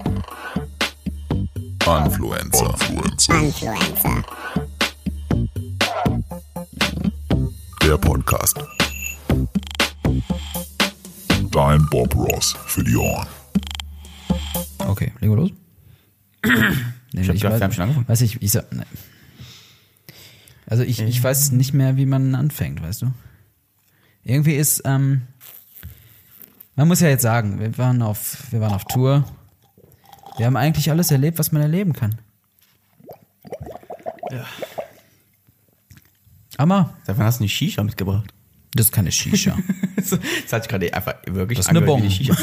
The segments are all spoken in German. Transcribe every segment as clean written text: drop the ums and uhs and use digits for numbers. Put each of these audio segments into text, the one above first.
Influencer. Der Podcast. Dein Bob Ross für die Ohren. Okay, legen wir los. Wir haben schon angefangen. Weiß ich sag, ne. Also ich weiß nicht mehr, wie man anfängt, weißt du? Irgendwie ist, man muss ja jetzt sagen, wir waren auf Tour. Wir haben eigentlich alles erlebt, was man erleben kann. Ja. Aber Seit wann hast du eine Shisha mitgebracht? das ist keine Shisha. Das hat sich gerade einfach wirklich Das ist eine angehört Bon. wie Shisha.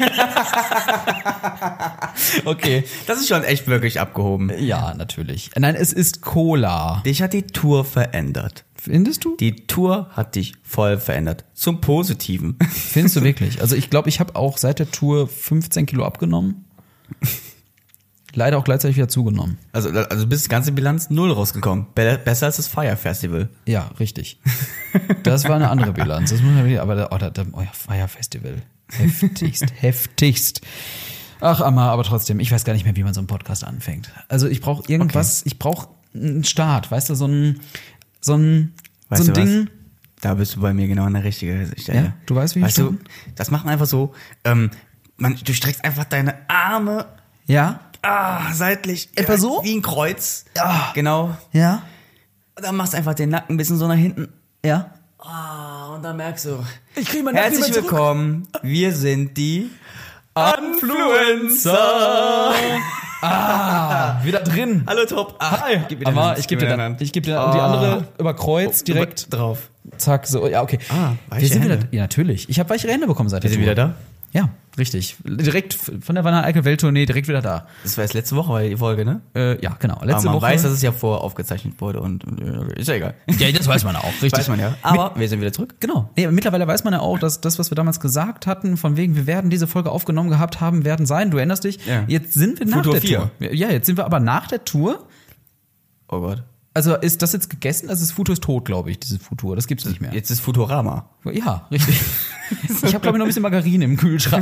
Okay. Das ist schon echt wirklich abgehoben. Ja, natürlich. Nein, es ist Cola. Dich hat die Tour verändert. Findest du? Die Tour hat dich voll verändert. Zum Positiven. Findest du wirklich? Also ich glaube, ich habe auch seit der Tour 15 Kilo abgenommen. Leider auch gleichzeitig wieder zugenommen. Also bist ganze Bilanz 0 rausgekommen. Besser als das Fire Festival. Ja, richtig. Das war eine andere Bilanz. Das muss man wieder, aber ja, Fire Festival. Heftigst. Ach, Amma, aber trotzdem, ich weiß gar nicht mehr, wie man so einen Podcast anfängt. Also ich brauche irgendwas, Ich brauche einen Start, weißt du, so ein Ding. Was? Da bist du bei mir genau an der richtigen Stelle. Ja, du weißt, wie ich Weißt du, das macht man einfach so, du streckst einfach deine Arme Ja? seitlich. Etwa so? Wie ein Kreuz. Ja. Genau. Ja? Und dann machst du einfach den Nacken ein bisschen so nach hinten. Ja? Und dann merkst du, Ich kriege mein herzlich willkommen, wir sind die Influencer. Wieder drin. Hallo Top. Hi. Gib mir deine Aber Hand, ich gebe dir Hand. die andere über Kreuz direkt drauf. zack, so, ja, okay. weiche Wir sind wieder, Hände. ja, natürlich. Ich habe weichere Hände bekommen seit der Wir sind Tour. wieder da. Ja, richtig. Direkt von der Wanne Eickel Welttournee direkt wieder da. Das war jetzt letzte Woche die Folge, ne? Ja, genau. Aber Letzte man Woche. weiß, dass es ja vorher aufgezeichnet wurde und ist ja egal. Ja, das weiß man auch, richtig. Weiß man ja. Aber wir sind wieder zurück. Genau. Nee, mittlerweile weiß man ja auch, dass das, was wir damals gesagt hatten, von wegen, wir werden diese Folge aufgenommen gehabt haben, werden sein. Du erinnerst dich? Ja. Jetzt sind wir nach Futur der 4. Tour. Ja, jetzt sind wir aber nach der Tour. Oh Gott. Also ist das jetzt gegessen? Also das Futur ist tot, glaube ich, dieses Futur. Das gibt's nicht mehr. Jetzt ist Futurama. Ja, richtig. Ich habe, glaube ich, noch ein bisschen Margarine im Kühlschrank.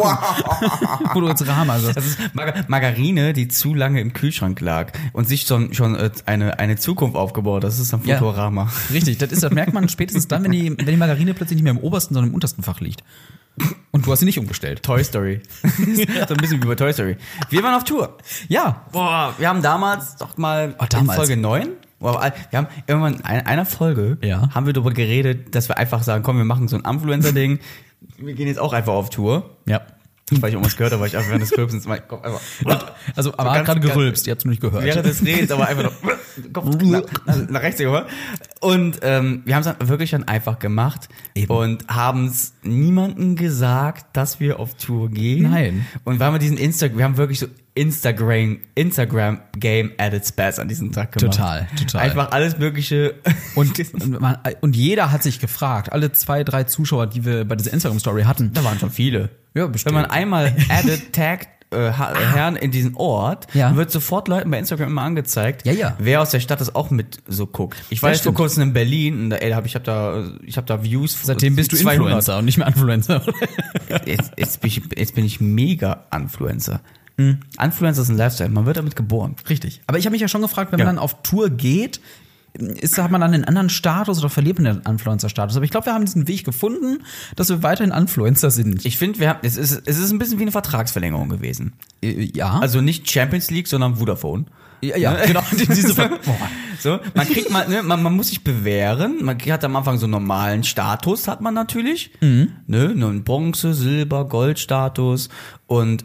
Wo du jetzt Rama sagst. Das ist Margarine, die zu lange im Kühlschrank lag und sich schon eine Zukunft aufgebaut. Das ist ein Futurama. Ja, richtig, das merkt man spätestens dann, wenn die Margarine plötzlich nicht mehr im obersten, sondern im untersten Fach liegt. Und du hast sie nicht umgestellt. Toy Story. So ein bisschen wie bei Toy Story. Wir waren auf Tour. Ja. Boah, wir haben damals doch mal in damals. Folge 9, wir haben irgendwann in einer Folge haben wir darüber geredet, dass wir einfach sagen, komm, wir machen so ein Influencer-Ding. Wir gehen jetzt auch einfach auf Tour. Ja. Weil ich irgendwas gehört habe, weil ich einfach während des Rülpsens mein Kopf einfach... Also, aber hat gerade gerülpst, ihr habt es nur nicht gehört. Während des Redens, aber einfach noch Kopf nach rechts gehört. Und wir haben es dann wirklich dann einfach gemacht. Eben. Und haben es niemandem gesagt, dass wir auf Tour gehen. Nein. Und weil wir wir haben wirklich so Instagram-Game at its best an diesem Tag gemacht. Total. Einfach alles Mögliche. Und jeder hat sich gefragt, alle 2, 3 Zuschauer, die wir bei dieser Instagram-Story hatten. Da waren schon viele. Ja, bestimmt. Wenn man einmal taggt Herren in diesen Ort, Ja. wird sofort Leuten bei Instagram immer angezeigt, Ja. wer aus der Stadt das auch mit so guckt. Ich war jetzt vor stimmt. kurzem in Berlin und ich hab da Views. Seitdem bist du 200. Influencer und nicht mehr Influencer. Jetzt bin ich mega Influencer. Influencer ist ein Lifestyle, man wird damit geboren. Richtig. Aber ich habe mich ja schon gefragt, wenn man dann auf Tour geht, hat man dann einen anderen Status oder verliert man den Influencer-Status? Aber ich glaube, wir haben diesen Weg gefunden, dass wir weiterhin Influencer sind. Ich finde, es ist ein bisschen wie eine Vertragsverlängerung gewesen. Ja. Also nicht Champions League, sondern Vodafone. ja, genau. So, man kriegt mal, ne, man muss sich bewähren. Man hat am Anfang so einen normalen Status, hat man natürlich. Ne, nur einen Bronze, Silber, Gold-Status. Und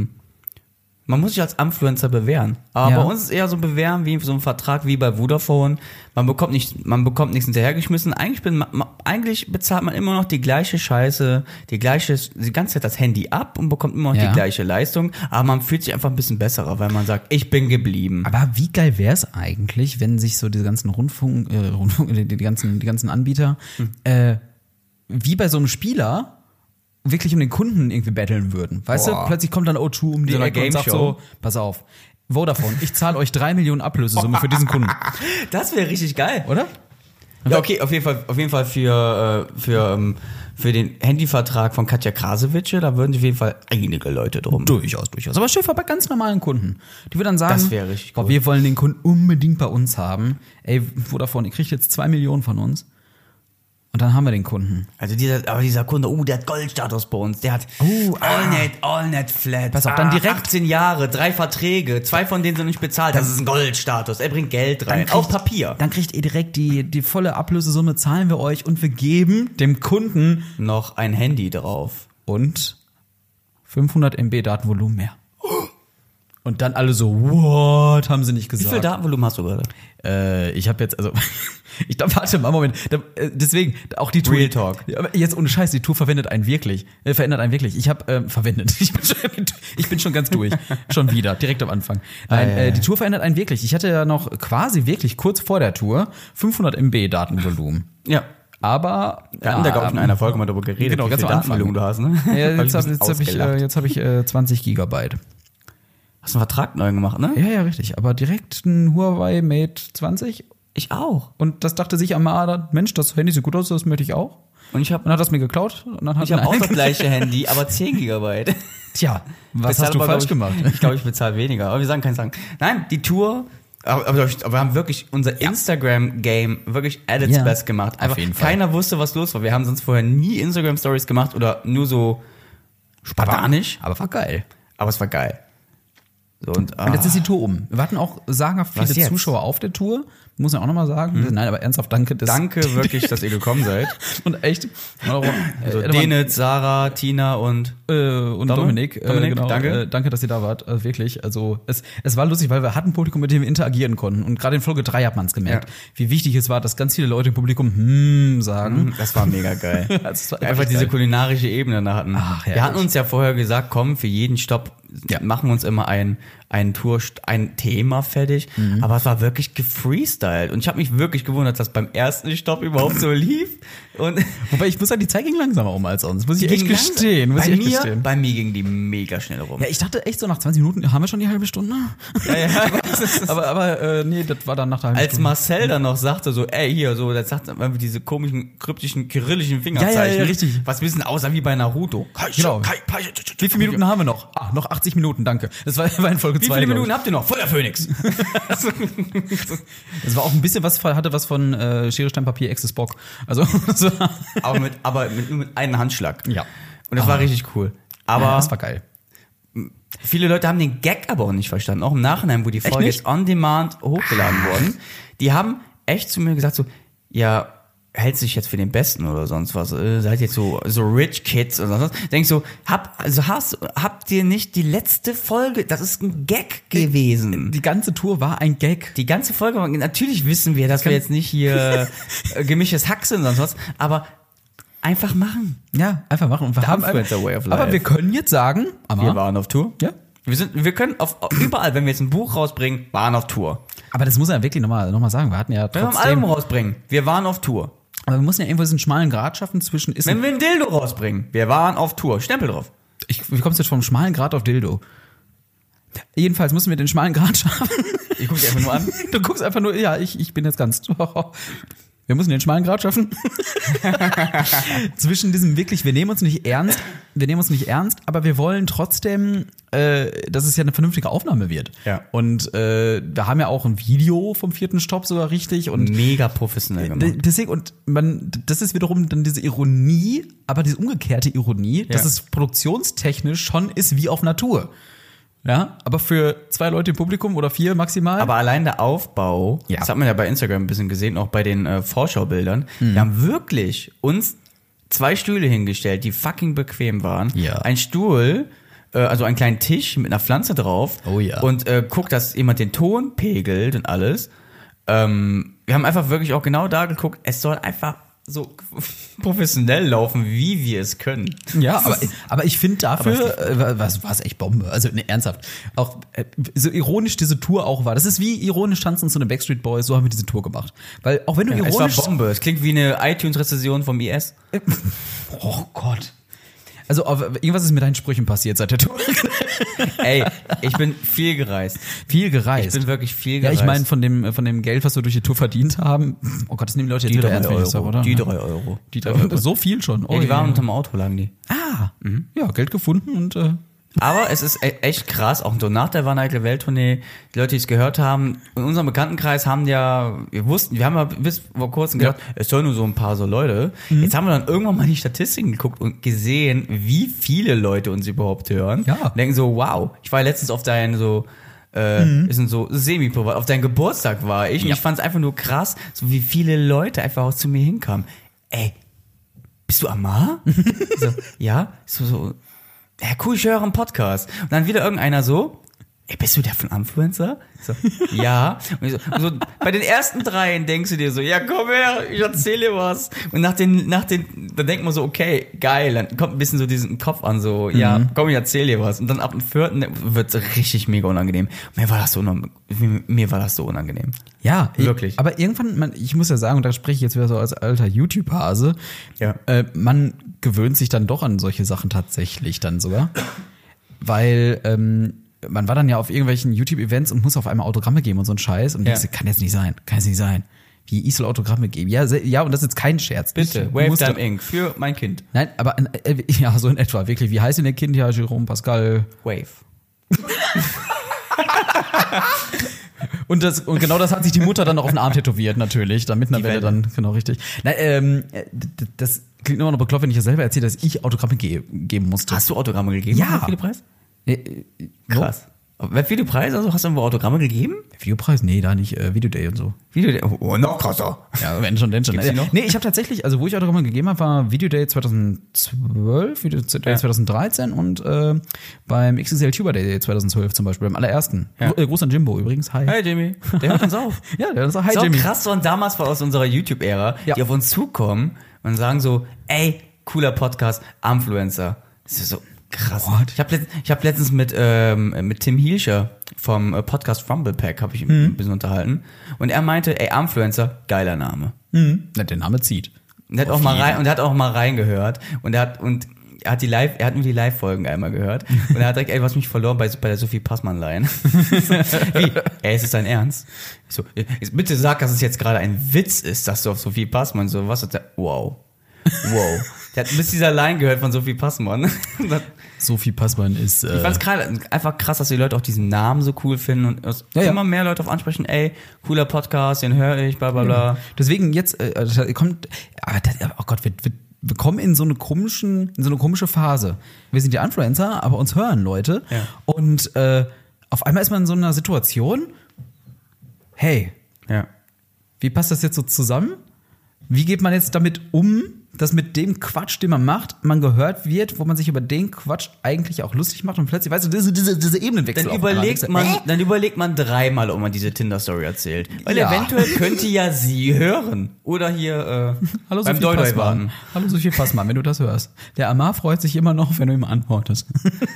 man muss sich als Influencer bewähren. Aber Ja. bei uns ist eher so ein Bewähren wie so ein Vertrag wie bei Vodafone. Man bekommt nichts hinterhergeschmissen. Eigentlich bezahlt man immer noch die gleiche Scheiße, die ganze Zeit das Handy ab und bekommt immer noch die gleiche Leistung. Aber man fühlt sich einfach ein bisschen besserer, weil man sagt, ich bin geblieben. Aber wie geil wäre es eigentlich, wenn sich so diese ganzen die ganzen Anbieter, wie bei so einem Spieler, wirklich um den Kunden irgendwie battlen würden. Weißt du, plötzlich kommt dann O2 um die So eine Ecke und sagt Gameshow. so, pass auf, Vodafone, ich zahle euch 3 Millionen Ablösesumme für diesen Kunden. Das wäre richtig geil. Oder? Ja, okay, auf jeden Fall für für den Handyvertrag von Katja Krasowitsche, da würden sich auf jeden Fall einige Leute drum. Durchaus. Aber Schiffer bei ganz normalen Kunden. Die würden dann sagen, Das wäre richtig boah, gut. wir wollen den Kunden unbedingt bei uns haben. Ey, Vodafone, ihr kriegt jetzt 2 Millionen von uns. Und dann haben wir den Kunden. Also dieser Kunde, der hat Goldstatus bei uns, der hat Allnet Flat. Pass auf, dann direkt- 18 Jahre, 3 Verträge, 2 von denen sind nicht bezahlt. Das ist ein Goldstatus. Er bringt Geld rein. Auf Papier. Dann kriegt ihr direkt die volle Ablösesumme, zahlen wir euch und wir geben dem Kunden Noch ein Handy drauf. und 500 MB Datenvolumen mehr. Und dann alle so, what, haben sie nicht Wie gesagt. viel Datenvolumen hast du gerade? Ich habe jetzt, also, ich glaube, warte mal, Moment. Deswegen, auch die Tour. Real Talk. Ja, aber jetzt ohne Scheiß, die Tour verändert einen wirklich. Ich habe verwendet. Ich bin schon ganz durch. Schon wieder, direkt am Anfang. Nein, die Tour verändert einen wirklich. Ich hatte ja noch quasi wirklich kurz vor der Tour 500 MB Datenvolumen. Ja. Aber Wir hatten da, glaube ich, in einer Folge mal darüber geredet, genau, wie ganz viel am Anfang. Datenvolumen du hast, ne? Ja, Hab jetzt habe ich 20 Gigabyte. Hast du einen Vertrag neu gemacht, ne? Ja, richtig. Aber direkt ein Huawei Mate 20. Ich auch. Und das dachte sich Amada, Mensch, das Handy sieht gut aus, das möchte ich auch. Und ich Und habe dann hat das mir geklaut. Und dann hat auch mir das gleiche Handy, aber 10 Gigabyte. Tja, was hast du falsch gemacht? Ich glaube, ich bezahle weniger. Aber wir sagen keine Sachen. Nein, die Tour, aber wir haben wirklich unser Instagram-Game wirklich at its Ja, best gemacht. Einfach jeden Fall. keiner wusste, was los war. Wir haben sonst vorher nie Instagram-Stories gemacht oder nur so spartanisch. Aber war geil. Aber es war geil. So, und jetzt ist die Tour um. Wir hatten auch sagenhaft viele Was jetzt? Zuschauer auf der Tour. Muss man auch nochmal sagen. Nein, aber ernsthaft, danke. danke wirklich, dass ihr gekommen seid. Und echt. Also Denit, Sarah, Tina und Und Dominik, genau, danke. danke, dass ihr da wart, wirklich. Also es war lustig, weil wir hatten ein Publikum, mit dem wir interagieren konnten. Und gerade in Folge 3 hat man es gemerkt, Ja. wie wichtig es war, dass ganz viele Leute im Publikum sagen. Das war mega geil. Das war Einfach echt diese geil. kulinarische Ebene da hatten. Ach, wir herrlich. hatten uns ja vorher gesagt, komm, für jeden Stopp machen wir uns immer ein Thema fertig. Aber es war wirklich gefreestylt. Und ich habe mich wirklich gewundert, dass beim ersten Stopp überhaupt so lief. Und Wobei ich muss sagen, die Zeit ging langsamer um als sonst. Muss ich echt ging langsam. gestehen. Bei mir ging die mega schnell rum. Ja, ich dachte echt so nach 20 Minuten haben wir schon die halbe Stunde. aber nee, das war dann nach der halben Als Stunde. Marcel dann noch sagte so, ey, hier, so, das sagt einfach diese komischen, kryptischen, kyrillischen Fingerzeichen. Ja, richtig. Was ein bisschen aussah wie bei Naruto. Genau. Wie viele Minuten haben wir noch? Noch 80 Minuten, danke. Das war in Folge 2. Wie viele Minuten habt ihr noch? Feuer Phoenix. Das war auch ein bisschen hatte was von Schere, Stein, Papier, Ex Bock. Also so. aber nur mit einem Handschlag. Ja. Und das war richtig cool. Aber Ja, das war geil. viele Leute haben den Gag aber auch nicht verstanden. Auch im Nachhinein, wo die Folge nicht? jetzt on demand hochgeladen worden. Die haben echt zu mir gesagt so, ja, hältst dich jetzt für den Besten oder sonst was? Seid jetzt so Rich Kids oder sonst was? Denkst du, habt ihr nicht die letzte Folge, das ist ein Gag gewesen. Die ganze Tour war ein Gag. Die ganze Folge, natürlich wissen wir, dass wir jetzt nicht hier gemischtes Hack sind und sonst was, aber einfach machen. Ja, einfach machen. Und wir haben Influencer Way of Life. aber wir können jetzt sagen, Wir waren auf Tour. ja. Wir können überall, wenn wir jetzt ein Buch rausbringen, waren auf Tour. Aber das muss man ja wirklich nochmal sagen. Wir hatten ja Wenn wir ein trotzdem, Album rausbringen, wir waren auf Tour. aber wir müssen ja irgendwo diesen schmalen Grat schaffen zwischen Wenn wir ein Dildo rausbringen, wir waren auf Tour. Stempel drauf. wie kommst du jetzt vom schmalen Grat auf Dildo? Jedenfalls müssen wir den schmalen Grat schaffen. Ich guck dich einfach nur an. Du guckst einfach nur, ja, ich bin jetzt ganz. Wir müssen den schmalen Grat schaffen. Zwischen diesem wirklich, wir nehmen uns nicht ernst, aber wir wollen trotzdem, dass es ja eine vernünftige Aufnahme wird. Ja. Und wir haben ja auch ein Video vom 4. Stopp sogar richtig und Mega professionell gemacht. deswegen, und das ist wiederum dann diese Ironie, aber diese umgekehrte Ironie, dass es produktionstechnisch schon ist wie auf Natur. Ja, aber für 2 Leute im Publikum oder 4 maximal. Aber allein der Aufbau, Ja. das hat man ja bei Instagram ein bisschen gesehen, auch bei den Vorschaubildern, wir haben wirklich uns 2 Stühle hingestellt, die fucking bequem waren. Ja. Ein Stuhl, also einen kleinen Tisch mit einer Pflanze drauf. Oh ja. Und guckt, dass jemand den Ton pegelt und alles. Wir haben einfach wirklich auch genau da geguckt, es soll einfach so professionell laufen, wie wir es können. Ja, aber ich finde dafür, war es echt Bombe. Also ne, ernsthaft. Auch so ironisch diese Tour auch war. Das ist wie ironisch tanzen zu den Backstreet Boys, so haben wir diese Tour gemacht. Weil auch wenn du Es ironisch... war Bombe. Es klingt wie eine iTunes-Rezession vom IS. Oh Gott. Also irgendwas ist mit deinen Sprüchen passiert seit der Tour. Ey, ich bin viel gereist. Viel gereist. Ich bin wirklich viel ja, gereist. ich meine, von dem Geld, was wir durch die Tour verdient haben, oh Gott, das nehmen die Leute jetzt Die wieder 3 ernst, wenn ich das sag, Euro. oder? Die 3 Euro. Die 3 Euro. So viel schon. Oh, Ja, die waren unterm Auto, lagen die. Ja, Geld gefunden und Aber es ist echt krass, auch so nach der Van Eitel Welttournee, die Leute, die es gehört haben, in unserem Bekanntenkreis wir haben ja bis vor kurzem gedacht, es sollen nur so ein paar so Leute. Jetzt haben wir dann irgendwann mal die Statistiken geguckt und gesehen, wie viele Leute uns überhaupt hören. Ja. Und denken so, wow, ich war letztens auf deinen ist so semi-privat, auf deinen Geburtstag war ich und ich fand es einfach nur krass, so wie viele Leute einfach auch zu mir hinkamen. Ey, bist du Amar? So, ja, so, ja cool, ich höre einen Podcast. Und dann wieder irgendeiner so, ey, bist du der von Influencer? So, ja. Und so, bei den ersten 3 denkst du dir so, ja komm her, ich erzähl dir was. Und nach den, dann denkt man so, okay, geil, dann kommt ein bisschen so diesen Kopf an, so, ja, komm, ich erzähl dir was. Und dann ab dem 4. wird's richtig mega unangenehm. Mir war das so unangenehm. ja, Wirklich. Aber irgendwann, ich muss ja sagen, und da spreche ich jetzt wieder so als alter YouTube-Hase, Ja. man gewöhnt sich dann doch an solche Sachen tatsächlich dann sogar. Weil, man war dann ja auf irgendwelchen YouTube-Events und muss auf einmal Autogramme geben und so ein Scheiß. Und denkst, kann jetzt nicht sein. Wie, ich soll Autogramme geben? Ja, und das ist jetzt kein Scherz. Bitte, Wave Time Inc. für mein Kind. Nein, aber ja, so in etwa, wirklich. Wie heißt denn der Kind? Ja, Jerome Pascal. Wave. Und genau das hat sich die Mutter dann noch auf den Arm tätowiert, natürlich, damit eine Welle dann, genau richtig. Nein, das klingt immer noch bekloppt, wenn ich ja selber erzähle, dass ich Autogramme geben musste. Hast du Autogramme gegeben? Ja. Videopreis? Krass. Wer Videopreis? Also hast du irgendwo Autogramme gegeben? Videopreis? Nee, da nicht. Videoday und so. Oh, noch krasser. Ja, wenn schon, denn schon. Gibt's die noch? Nee, ich habe tatsächlich, also wo ich Autogramme gegeben habe, war Videoday 2012, Videoday 2013 und beim XXL Tuber Day 2012 zum Beispiel, beim allerersten. Ja. Gruß an Jimbo übrigens, hi. Hey Jimmy, der hört uns auf. Ja, der sagt, hi So Jimmy. krass, und damals war aus unserer YouTube-Ära, Ja. die auf uns zukommen und sagen so, ey, cooler Podcast, Influencer. Das ist so krass. What? Ich hab letztens mit Tim Hielscher vom Podcast Rumble Pack habe ich ein bisschen unterhalten und er meinte, ey, Influencer, geiler Name. Na, der Name zieht. Und er hat auch mal reingehört und er hat nur die Live-Folgen einmal gehört und er hat direkt, ey, du hast mich verloren bei der Sophie Passmann-Line. Wie? Ey, ist es dein Ernst? Ich so, bitte sag, dass es jetzt gerade ein Witz ist, dass du auf Sophie Passmann so, was ist der? Wow. Der hat bis dieser Line gehört von Sophie Passmann. Sophie Passmann ist. Ich fand's gerade einfach krass, dass die Leute auch diesen Namen so cool finden und immer mehr Leute auf ansprechen, ey, cooler Podcast, den höre ich, bla bla bla. Deswegen jetzt kommt, oh Gott, wir kommen in so eine komische Phase. Wir sind ja Influencer, aber uns hören Leute. Ja. Und auf einmal ist man in so einer Situation, hey, Ja. wie passt das jetzt so zusammen? Wie geht man jetzt damit um, dass mit dem Quatsch, den man macht, man gehört wird, wo man sich über den Quatsch eigentlich auch lustig macht und plötzlich, weißt du, diese Ebenenwechsel. Dann überlegt man 3-mal, ob man diese Tinder-Story erzählt. Weil Ja. eventuell könnte ja sie hören. Oder hier Hallo beim Sophie Doi-Doi Passmann. warten. Hallo Sophie Passmann, wenn du das hörst. Der Amar freut sich immer noch, wenn du ihm antwortest.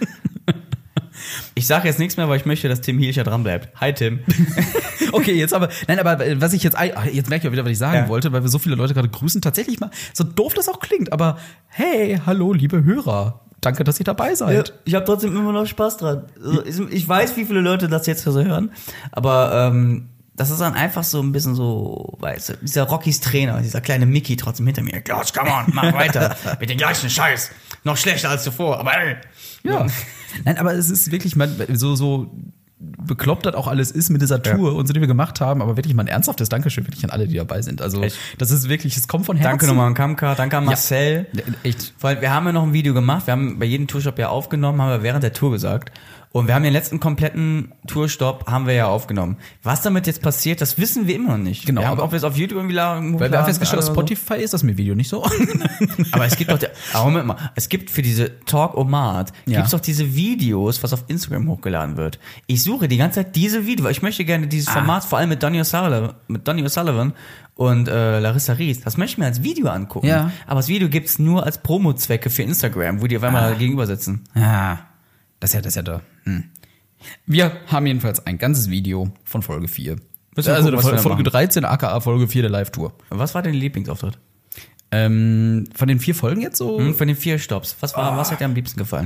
Ich sage jetzt nichts mehr, weil ich möchte, dass Tim Hielscher dran bleibt. Hi Tim. Okay, aber was ich jetzt merke ich auch wieder, was ich sagen Ja. wollte, weil wir so viele Leute gerade grüßen, tatsächlich mal, so doof das auch klingt, aber hey, hallo, liebe Hörer. Danke, dass ihr dabei seid. Ich habe trotzdem immer noch Spaß dran. Also, ich weiß, wie viele Leute das jetzt so hören, aber das ist dann einfach so ein bisschen so, weißt du, dieser Rockys Trainer, dieser kleine Mickey trotzdem hinter mir. Klaus, come on, mach weiter mit dem gleichen Scheiß. Noch schlechter als zuvor, aber ey. Ja. Nein, aber es ist wirklich mal so bekloppt das auch alles ist mit dieser Tour und so, die wir gemacht haben, aber wirklich mal ein ernsthaftes Dankeschön wirklich an alle, die dabei sind. Also Echt? das ist wirklich, es kommt von Herzen. Danke nochmal an Kamka, danke an Marcel. Ja, echt. Vor allem, wir haben ja noch ein Video gemacht, wir haben bei jedem Tourstopp ja aufgenommen, haben wir während der Tour gesagt. Und wir haben den letzten kompletten Tourstopp haben wir ja aufgenommen. Was damit jetzt passiert, das wissen wir immer noch nicht. Genau, Wir haben, aber- ob wir es auf YouTube irgendwie Weil wir haben festgestellt, auf Spotify ist das mit Video nicht so. Aber es gibt doch, Moment mal, es gibt für diese Talk-O-Mat, Ja. gibt's doch diese Videos, was auf Instagram hochgeladen wird. Ich suche die ganze Zeit diese Videos, weil ich möchte gerne dieses Format, vor allem mit Donny O'Sullivan und Larissa Ries, das möchte ich mir als Video angucken. Ja. Aber das Video gibt's nur als Promo-Zwecke für Instagram, wo die auf einmal gegenüber sitzen. Ja, das ist ja da. Wir haben jedenfalls ein ganzes Video von Folge 4. Müssen wir Also gucken, was wir da Folge machen. 13, aka Folge 4 der Live-Tour. Was war dein Lieblingsauftritt? Von den 4 Folgen jetzt so? Von den 4 Stopps. Was hat dir am liebsten gefallen?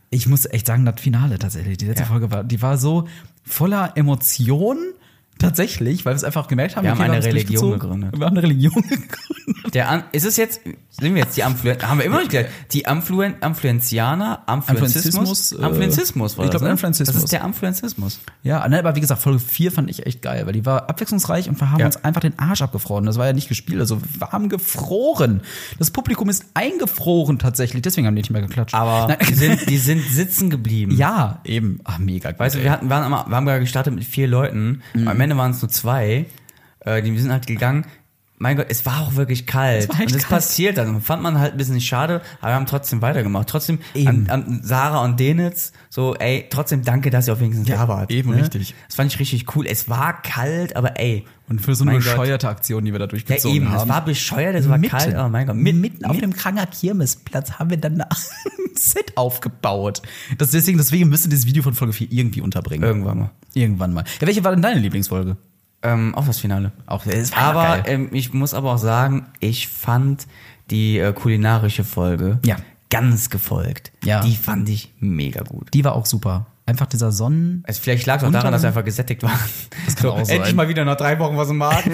Ich muss echt sagen, das Finale tatsächlich, die letzte Folge war so voller Emotionen. Tatsächlich, weil wir es einfach gemerkt haben, Wir haben okay, eine es Religion durchgezogen. gegründet. Wir haben eine Religion gegründet. Ist es jetzt, sind wir jetzt die haben wir immer noch nicht gleich, die Influenzianer, Influenzismus war ich glaube, das, Influenzismus. Das ist der Influenzismus. Ja, ne, aber wie gesagt, Folge 4 fand ich echt geil, weil die war abwechslungsreich und wir haben uns einfach den Arsch abgefroren. Das war ja nicht gespielt, also wir haben gefroren. Das Publikum ist eingefroren tatsächlich, deswegen haben die nicht mehr geklatscht. Aber die sind sitzen geblieben. ja, eben. Ach, mega geil. Weißt du, wir haben ja gestartet mit 4 Leuten, am Ende waren es nur 2, die sind halt gegangen. Mein Gott, es war auch wirklich kalt. war echt Und es kalt. passiert dann. Fand man halt ein bisschen schade, aber wir haben trotzdem weitergemacht. Trotzdem an Sarah und Denitz, so, ey, trotzdem danke, dass ihr auf wenigstens da wart. eben, richtig. Das fand ich richtig cool. Es war kalt, aber ey. Und für so eine mein Gott. bescheuerte Aktion, die wir da Ja, durchgezogen eben, haben. es war bescheuert, es war kalt, aber mein Gott. Mitten auf dem Kranger Kirmesplatz haben wir dann ein Set aufgebaut. Deswegen müsst ihr dieses Video von Folge 4 irgendwie unterbringen. Irgendwann mal. Ja, welche war denn deine Lieblingsfolge? Auch das Finale. Es war Aber geil. ich muss aber auch sagen, ich fand die kulinarische Folge ganz gefolgt. Ja. Die fand ich mega gut. Die war auch super. Einfach dieser Sonnen... Also vielleicht lag es auch daran, dass wir einfach gesättigt waren. Das kann auch sein. Endlich mal wieder nach 3 Wochen was im Magen.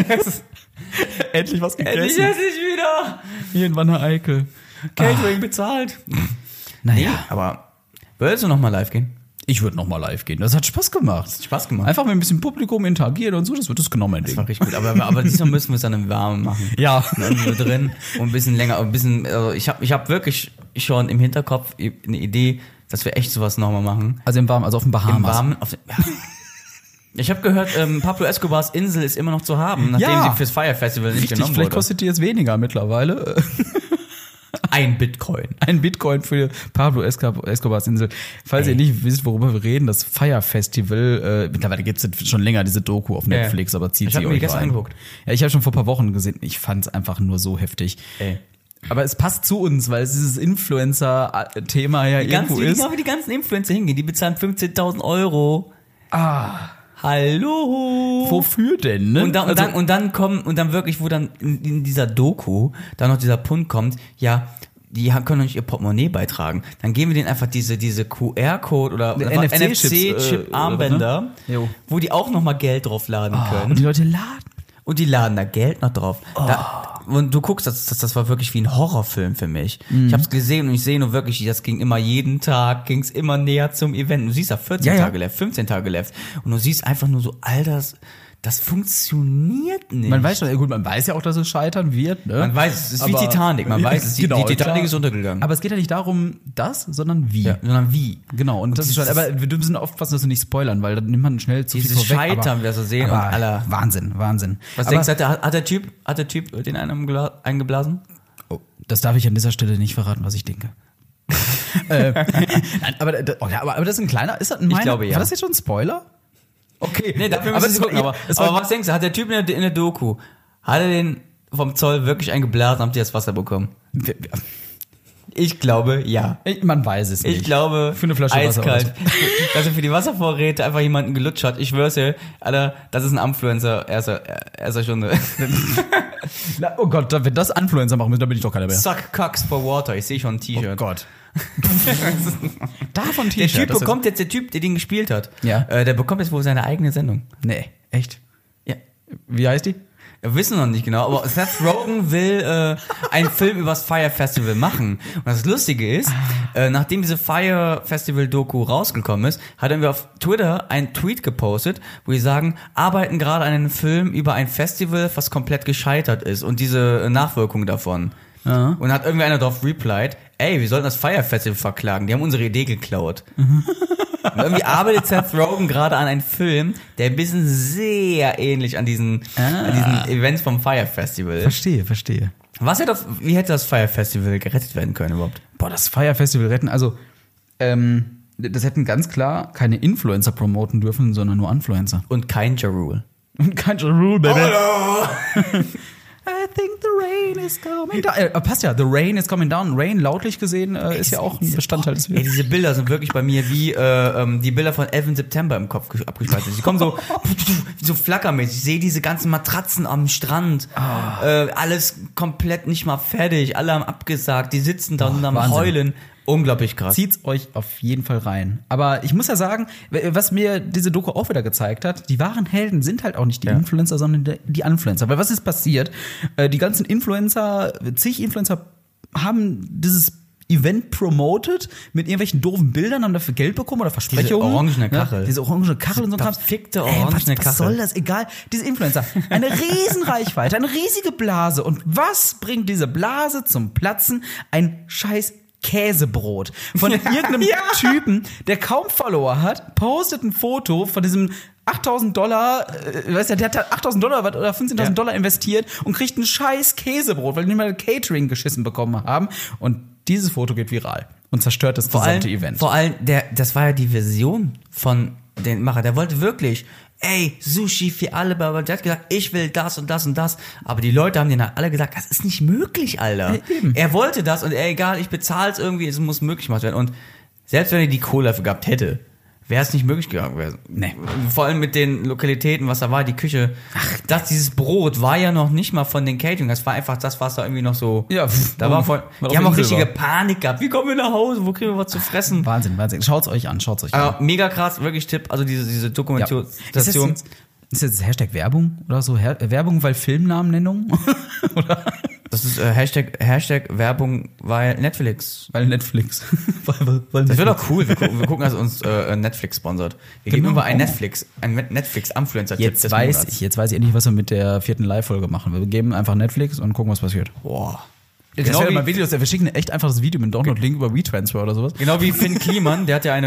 Endlich was Endlich esse ich wieder. Hier in Wanne Eickel. Catering bezahlt. Naja, Aber würdest du noch mal live gehen? ich würde nochmal live gehen. Das hat Spaß gemacht. Spaß gemacht. Einfach mit ein bisschen Publikum interagieren und so, das wird genau mein Das Ding. war richtig gut. Aber diesmal müssen wir es dann im Warmen machen. Ja. Und irgendwie so drin und ein bisschen länger. Also ich hab wirklich schon im Hinterkopf eine Idee, dass wir echt sowas nochmal machen. Also im Warmen, also auf dem Bahamas. Im Warmen. Ich habe gehört, Pablo Escobars Insel ist immer noch zu haben, nachdem sie fürs Fire Festival nicht Richtig, genommen vielleicht wurde. kostet die jetzt weniger mittlerweile. Ein Bitcoin. Ein Bitcoin für Pablo Escobars Insel. Falls ihr nicht wisst, worüber wir reden, das Fire Festival, mittlerweile gibt's schon länger diese Doku auf Netflix, aber zieht Ich sie hab euch mir gestern rein. angeguckt. Ja, ich habe schon vor ein paar Wochen gesehen. Ich fand's einfach nur so heftig. Ey. Aber es passt zu uns, weil es dieses Influencer-Thema ja irgendwo ist. Genau wie die ganzen Influencer hingehen, die bezahlen 15.000 Euro. Hallo. Wofür denn? Ne? Und dann wirklich, wo dann in dieser Doku dann noch dieser Punkt kommt, ja, die können doch nicht ihr Portemonnaie beitragen. Dann geben wir denen einfach diese QR-Code oder NFC-Chip-Armbänder, Jo. wo die auch nochmal Geld draufladen können. Und die Leute laden. Und die laden da Geld noch drauf. Und du guckst, das war wirklich wie ein Horrorfilm für mich. Ich hab's gesehen und ich sehe nur wirklich, das ging immer jeden Tag, ging's immer näher zum Event. Du siehst da 14 Tage left, 15 Tage left. Und du siehst einfach nur so, Alter, das funktioniert nicht. Man weiß schon, gut, man weiß ja auch, dass es scheitern wird. Ne? Man weiß, es ist wie Titanic. Man weiß, es, die Titanic klar. ist untergegangen. Aber es geht ja nicht darum, sondern wie. Ja, sondern wie. Genau, und das ist schon, aber wir müssen aufpassen, dass wir nicht spoilern, weil dann nimmt man schnell zu viel Dieses vorweg. Scheitern, wir so sehen. Aber Und aller. Wahnsinn. Was denkst du, hat der Typ den einen eingeblasen? Oh, das darf ich an dieser Stelle nicht verraten, was ich denke. Nein, aber das ist ein kleiner, ist das ein meiner? Ich glaube, ja. War das jetzt schon ein Spoiler? Okay. Nee, dafür aber müssen wir gucken. Aber was denkst du, hat der Typ in der Doku, hat er den vom Zoll wirklich eingeblasen, habt ihr das Wasser bekommen? Ich glaube, ja. Man weiß es nicht. Ich glaube, für eine Flasche eiskalt, Wasser. dass er für die Wasservorräte einfach jemanden gelutscht hat. Ich schwör's dir, Alter, das ist ein Influencer erster Stunde. Oh Gott, wenn das Influencer machen müssen, dann bin ich doch keiner mehr. Suck cocks for water. Ich sehe schon ein T-Shirt. Oh Gott. Davon Der T-Shirt. Typ bekommt jetzt, der den gespielt hat, Ja. Der bekommt jetzt wohl seine eigene Sendung. Nee, echt? Ja. Wie heißt die? Wir wissen noch nicht genau, aber Seth Rogen will einen Film übers Fire Festival machen. Und das Lustige ist, nachdem diese Fire Festival Doku rausgekommen ist, hat er auf Twitter einen Tweet gepostet, wo die sagen, arbeiten gerade an einem Film über ein Festival, was komplett gescheitert ist und diese Nachwirkungen davon. Ja. Und hat irgendwie einer darauf replied, ey, wir sollten das Fire Festival verklagen, die haben unsere Idee geklaut. Und irgendwie arbeitet Seth Rogen gerade an einem Film, der ein bisschen sehr ähnlich an diesen Events vom Fire Festival. Verstehe. Wie hätte das Fire Festival gerettet werden können überhaupt? Boah, das Fire Festival retten, also, das hätten ganz klar keine Influencer promoten dürfen, sondern nur Influencer. Und kein Ja Rule. Und kein Rule, baby. I think the rain is coming down. Passt ja, the rain is coming down. Rain, lautlich gesehen, ist ja auch ein Bestandteil des Ey, diese Bilder sind wirklich bei mir wie die Bilder von 11. September im Kopf abgespeichert. Die kommen so flackermäßig. Ich sehe diese ganzen Matratzen am Strand. Alles komplett nicht mal fertig. Alle haben abgesagt. Die sitzen da und am Wahnsinn. Heulen. Unglaublich krass. Zieht's euch auf jeden Fall rein. Aber ich muss ja sagen, was mir diese Doku auch wieder gezeigt hat, die wahren Helden sind halt auch nicht die Influencer, sondern die Influencer. Weil was ist passiert? Die ganzen zig Influencer haben dieses Event promoted mit irgendwelchen doofen Bildern, haben dafür Geld bekommen oder Versprechungen. Diese orangene Kachel. Diese orangene Kachel und so Kram. Verfickte orangene Kachel. Was soll das? Egal. Diese Influencer. Eine riesen Reichweite, eine riesige Blase. Und was bringt diese Blase zum Platzen? Ein scheiß Käsebrot von irgendeinem Typen, der kaum Follower hat, postet ein Foto von diesem $8.000, weißt du, der hat $8.000 oder $15.000 investiert und kriegt ein scheiß Käsebrot, weil die mal Catering geschissen bekommen haben. Und dieses Foto geht viral und zerstört das gesamte Event. Vor allem, das war ja die Vision von den Macher. Der wollte wirklich, Sushi für alle, aber der hat gesagt, ich will das und das und das. Aber die Leute haben denen halt alle gesagt, das ist nicht möglich, Alter. Er wollte das und egal, ich bezahle es irgendwie, es muss möglich gemacht werden. Und selbst wenn er die Kohle dafür gehabt hätte, wäre es nicht möglich gegangen. Nee. Vor allem mit den Lokalitäten, was da war, die Küche. Dieses Brot war ja noch nicht mal von den Catering. Das war einfach das, was da irgendwie noch so. Ja, da war voll. Die haben auch richtige Panik gehabt. Wie kommen wir nach Hause? Wo kriegen wir was zu fressen? Wahnsinn. Schaut's euch an. Mega krass, wirklich Tipp. Also diese Dokumentation. Ja. Ist das Hashtag Werbung oder so? Werbung, weil Filmnamennennung? Oder? Das ist Hashtag Werbung, weil Netflix. Weil Netflix. weil das wäre doch cool. Wir gucken, dass uns Netflix sponsert. Wir geben über ein Netflix-Influencer-Tipp. Jetzt weiß ich endlich, was wir mit der 4. Live-Folge machen. Wir geben einfach Netflix und gucken, was passiert. Boah. Das wäre mal Videos, wir schicken echt einfach das Video mit Download-Link über WeTransfer oder sowas. Genau wie Finn Kliman, der hat ja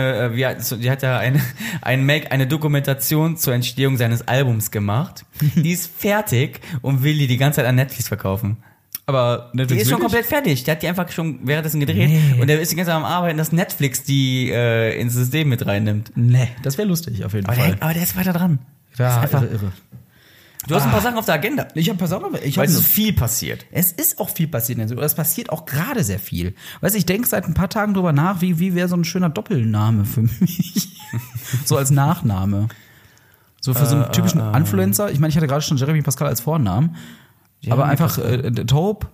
eine Dokumentation zur Entstehung seines Albums gemacht. Die ist fertig und will die ganze Zeit an Netflix verkaufen. Aber Netflix die ist schon komplett fertig. Der hat die einfach schon währenddessen gedreht. Nee. Und der ist die ganze Zeit am Arbeiten, dass Netflix die ins System mit reinnimmt. Nee, das wäre lustig auf jeden Fall. Aber der ist weiter dran. Ja, einfach irre. Du hast ein paar Sachen auf der Agenda. Ich habe ein paar Sachen, weil es ist viel passiert. Es ist auch viel passiert. Es passiert auch gerade sehr viel. Weißt du, ich denke seit ein paar Tagen drüber nach, wie wäre so ein schöner Doppelname für mich. So als Nachname. So für so einen typischen Influencer. Ich meine, ich hatte gerade schon Jeremy Pascal als Vornamen. Aber einfach Taub.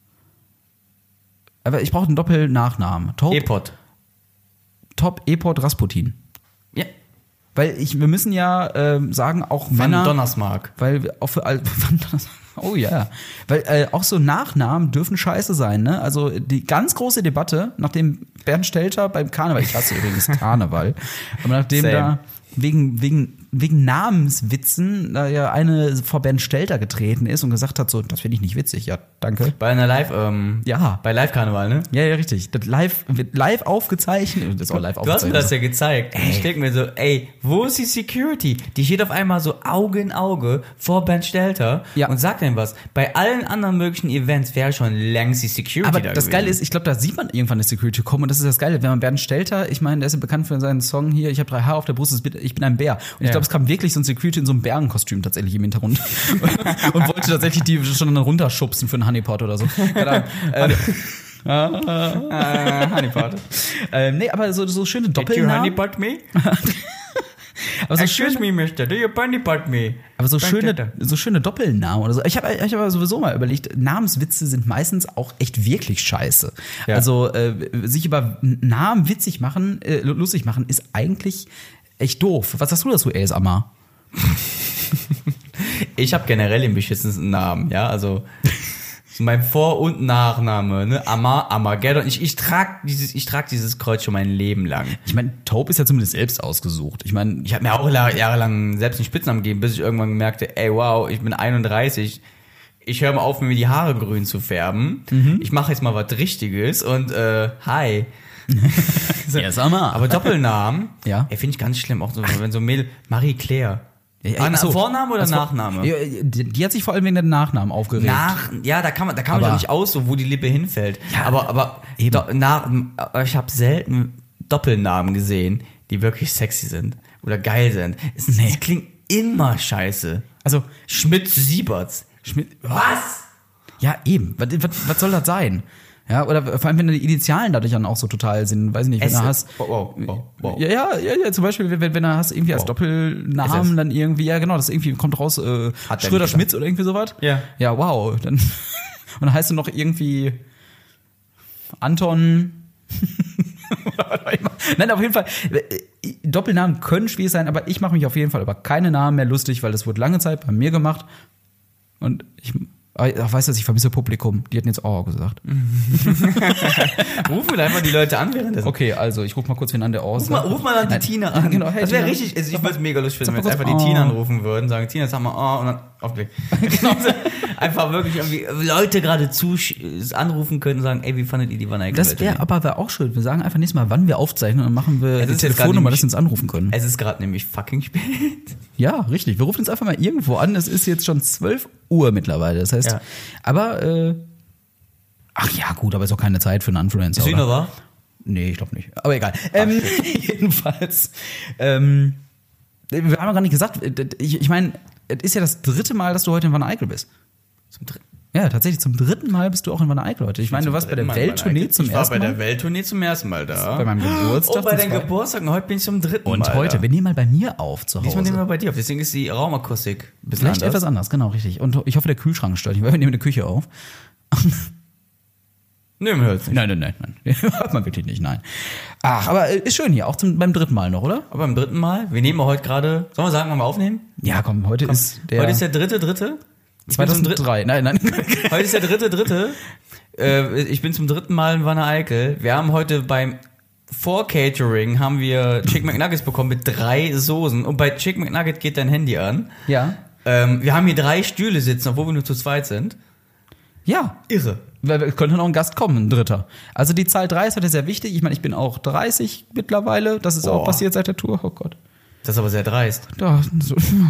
Aber ich brauche einen Doppelnachnamen. Taub. Top Epot Rasputin. Ja. Weil wir müssen ja sagen, auch Männer. Van Donnersmarck. Weil auch für oh ja. Weil auch so Nachnamen dürfen scheiße sein, ne? Also die ganz große Debatte, nachdem Bernd Stelter beim Karneval, ich hasse übrigens Karneval, aber nachdem da wegen Namenswitzen da ja eine vor Bernd Stelter getreten ist und gesagt hat, so, das finde ich nicht witzig, ja, danke. Bei einer bei Live-Karneval, ne? Ja, richtig. Das wird live aufgezeichnet. Das ist auch live du hast mir das ja gezeigt. Ich denke mir so, wo ist die Security? Die steht auf einmal so Auge in Auge vor Bernd Stelter und sagt denn was. Bei allen anderen möglichen Events wäre schon längst die Security aber da das gewesen. Geile ist, ich glaube, da sieht man irgendwann eine Security kommen und das ist das Geile, wenn man Bernd Stelter, ich meine, der ist ja bekannt für seinen Song hier, ich habe 3 Haare auf der Brust, ich bin ein Bär. Und ich glaube, es kam wirklich so ein Security in so einem Bärenkostüm tatsächlich im Hintergrund und wollte tatsächlich die schon dann runterschubsen für einen Honeypot oder so. Honeypot. Nee, aber so schöne Doppelnamen. Did you honeypot me? Aber so Excuse me, mister, do you honeypot me? Aber so schöne Doppelnamen oder so. Ich habe aber sowieso mal überlegt, Namenswitze sind meistens auch echt wirklich scheiße. Ja. Also sich über Namen lustig machen, ist eigentlich echt doof. Was hast du dazu, Ace Amar? Ich habe generell den beschissensten Namen, ja, also mein Vor- und Nachname, ne, Armageddon. Ich trag dieses Kreuz schon mein Leben lang. Ich meine, Taub ist ja zumindest selbst ausgesucht. Ich meine, ich habe mir auch jahrelang selbst einen Spitznamen gegeben, bis ich irgendwann merkte, wow, ich bin 31, ich höre mal auf, mir die Haare grün zu färben. Ich mache jetzt mal was Richtiges und hi. Yes, aber Doppelnamen, ja, finde ich ganz schlimm. Auch so, wenn so Mädel, Marie-Claire. Vorname oder Nachname? Die hat sich vor allem wegen der Nachnamen aufgeregt. Da kann man doch nicht aus, so, wo die Lippe hinfällt. Ja, aber ich habe selten Doppelnamen gesehen, die wirklich sexy sind oder geil sind. Es klingt immer scheiße. Also Schmidt-Sieberts. Was? Ja, eben. Was soll das sein? Ja, oder vor allem, wenn die Initialen dadurch dann auch so total sind, weiß ich nicht, wenn du hast. Wow. Ja, zum Beispiel, wenn du hast irgendwie als Doppelnamen dann irgendwie, ja genau, das irgendwie kommt raus, Schröder-Schmitz oder irgendwie sowas. Ja. Ja, wow. Und dann heißt du noch irgendwie Anton Nein, auf jeden Fall, Doppelnamen können schwierig sein, aber ich mache mich auf jeden Fall über keine Namen mehr lustig, weil das wurde lange Zeit bei mir gemacht. Und ich weiß, dass ich vermisse Publikum. Die hätten jetzt gesagt. Rufen wir einfach die Leute an währenddessen. Okay, also ich rufe mal kurz wen an, der sagt. Ruf mal an die Tina an. Genau, hey, das wäre Tina. richtig, also ich würde es mega lustig finden, wenn Sag wir mal jetzt einfach kurz, die Tina anrufen würden, sagen, Tina, sag mal, und dann aufgelegt. Genau. Einfach wirklich irgendwie Leute gerade anrufen können und sagen, ey, wie fandet ihr die Wanne Das wäre auch schön. Wir sagen einfach nächstes Mal, wann wir aufzeichnen und dann machen wir Es die ist jetzt Telefonnummer, grad dass sie uns anrufen können. Es ist gerade nämlich fucking spät. Ja, richtig. Wir rufen uns einfach mal irgendwo an. Es ist jetzt schon 12 Uhr mittlerweile. Das heißt, Ja. aber, ach ja, gut, aber ist auch keine Zeit für einen Influencer. Ist oder? wahr? Nee, ich glaube nicht. Aber egal. Jedenfalls, wir haben ja gar nicht gesagt, ich meine, es ist ja das 3. Mal, dass du heute in Wanne Eickel bist. Zum dritten. Ja, tatsächlich, zum 3. Mal bist du auch in Wanne Eickel heute. Ich meine, du warst bei der Welttournee zum ersten Mal. Ich war bei der Welttournee zum ersten Mal da. Bei meinem Geburtstag. Oh, bei zum deinem Geburtstag. Und heute bin ich zum 3. Mal. Und heute, da. wir nehmen mal bei mir auf zu Hause. Diesmal nehmen wir bei dir auf. Deswegen ist die Raumakustik ein bisschen Vielleicht anders. etwas anders, genau, richtig. Und ich hoffe, der Kühlschrank stört nicht, weil wir nehmen eine Küche auf. Nö, man hört's nicht. Nein. Hört man wirklich nicht, nein. Ach, aber ist schön hier, auch beim 3. Mal noch, oder? Aber beim 3. Mal, wir nehmen heute gerade, sollen wir sagen, wann wir aufnehmen? Ja, komm, heute ist der... Heute ist der 3.3. 2003, nein. Heute ist der 3.3. Ich bin zum 3. Mal in Wanne Eickel. Wir haben heute beim Vor-Catering haben wir Chicken McNuggets bekommen mit 3 Soßen. Und bei Chicken McNugget geht dein Handy an. Ja. Wir haben hier 3 Stühle sitzen, obwohl wir nur zu zweit sind. Ja. Irre. Es könnte noch ein Gast kommen, ein 3. Also die Zahl 3 ist heute sehr wichtig. Ich meine, ich bin auch 30 mittlerweile. Das ist auch passiert seit der Tour. Oh Gott. Das ist aber sehr dreist. Da, so.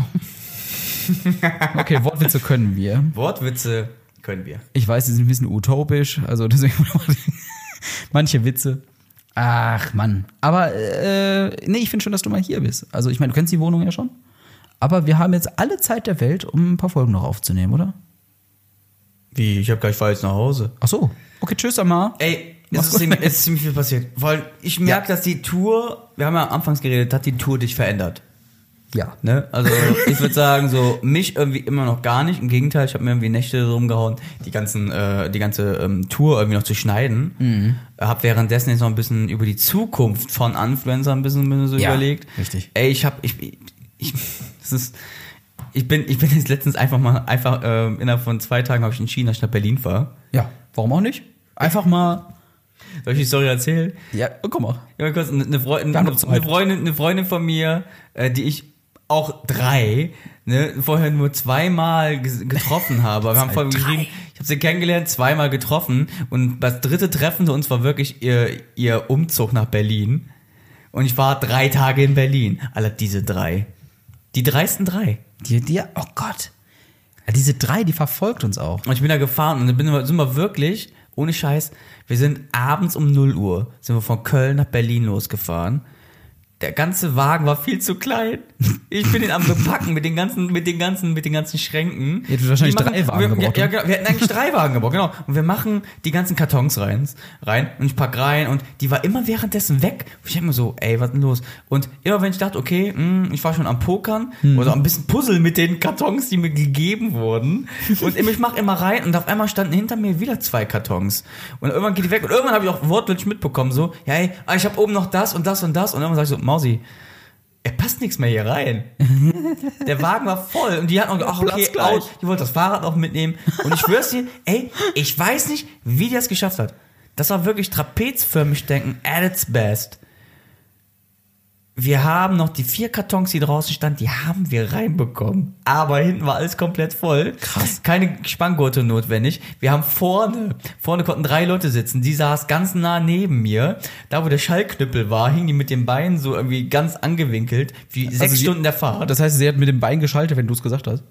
Okay, Wortwitze können wir. Wortwitze können wir. Ich weiß, die sind ein bisschen utopisch. Also deswegen manche Witze. Ach, Mann. Aber nee, ich finde schon, dass du mal hier bist. Also ich meine, du kennst die Wohnung ja schon. Aber wir haben jetzt alle Zeit der Welt, um ein paar Folgen noch aufzunehmen, oder? Wie? Ich fahr jetzt nach Hause. Ach so. Okay, tschüss, Amar. Ey, es ist ziemlich viel passiert. Weil ich merke, dass die Tour, wir haben ja anfangs geredet, hat die Tour dich verändert. Ja. Ne? Also ich würde sagen, so mich irgendwie immer noch gar nicht. Im Gegenteil, ich habe mir irgendwie Nächte rumgehauen, die ganze Tour irgendwie noch zu schneiden. Mhm. Habe währenddessen jetzt noch ein bisschen über die Zukunft von Influencer ein bisschen so überlegt. Richtig. Ey, ich bin jetzt letztens innerhalb von 2 Tagen habe ich entschieden, dass ich nach Berlin fahre. Ja, warum auch nicht? Einfach mal. Soll ich die Story erzählen? Ja, komm mal. Ja, kurz, eine Freundin von mir, die ich auch 3, ne, vorher nur 2-mal getroffen habe. Wir haben vorhin geschrieben, ich habe sie kennengelernt, 2-mal getroffen und das 3. Treffen zu uns war wirklich ihr Umzug nach Berlin. Und ich war 3 Tage in Berlin. Alter, diese 3. Die dreisten 3. Oh Gott. Ja, diese 3, die verfolgt uns auch. Und ich bin da gefahren und dann sind wir wirklich, ohne Scheiß, wir sind abends um 0 Uhr, sind wir von Köln nach Berlin losgefahren. Der ganze Wagen war viel zu klein. Ich bin ihn am Bepacken mit den ganzen Schränken. Ihr hättet wahrscheinlich 3 Wagen gebraucht. Ja, genau. Wir hätten eigentlich 3 Wagen gebraucht, genau. Und wir machen die ganzen Kartons rein und ich pack rein und die war immer währenddessen weg. Und ich denke mir so, ey, was denn los? Und immer wenn ich dachte, okay, ich war schon am Pokern oder ein bisschen Puzzle mit den Kartons, die mir gegeben wurden. Und ich mach immer rein und auf einmal standen hinter mir wieder 2 Kartons. Und irgendwann geht die weg und irgendwann habe ich auch wortwörtlich mitbekommen, so, ja, ey, ich habe oben noch das und das und das. Und irgendwann sag ich so, Mausi, passt nichts mehr hier rein. Der Wagen war voll und die hat noch gedacht, okay, die wollte das Fahrrad auch mitnehmen. Und ich schwör's dir, ey, ich weiß nicht, wie die das geschafft hat. Das war wirklich trapezförmig denken at its best. Wir haben noch die 4 Kartons, die draußen standen, die haben wir reinbekommen. Aber hinten war alles komplett voll. Krass. Keine Spanngurte notwendig. Wir haben vorne konnten 3 Leute sitzen. Die saß ganz nah neben mir. Da, wo der Schallknüppel war, hing die mit den Beinen so irgendwie ganz angewinkelt, wie 6 Stunden der Fahrt. Das heißt, sie hat mit dem Bein geschaltet, wenn du es gesagt hast.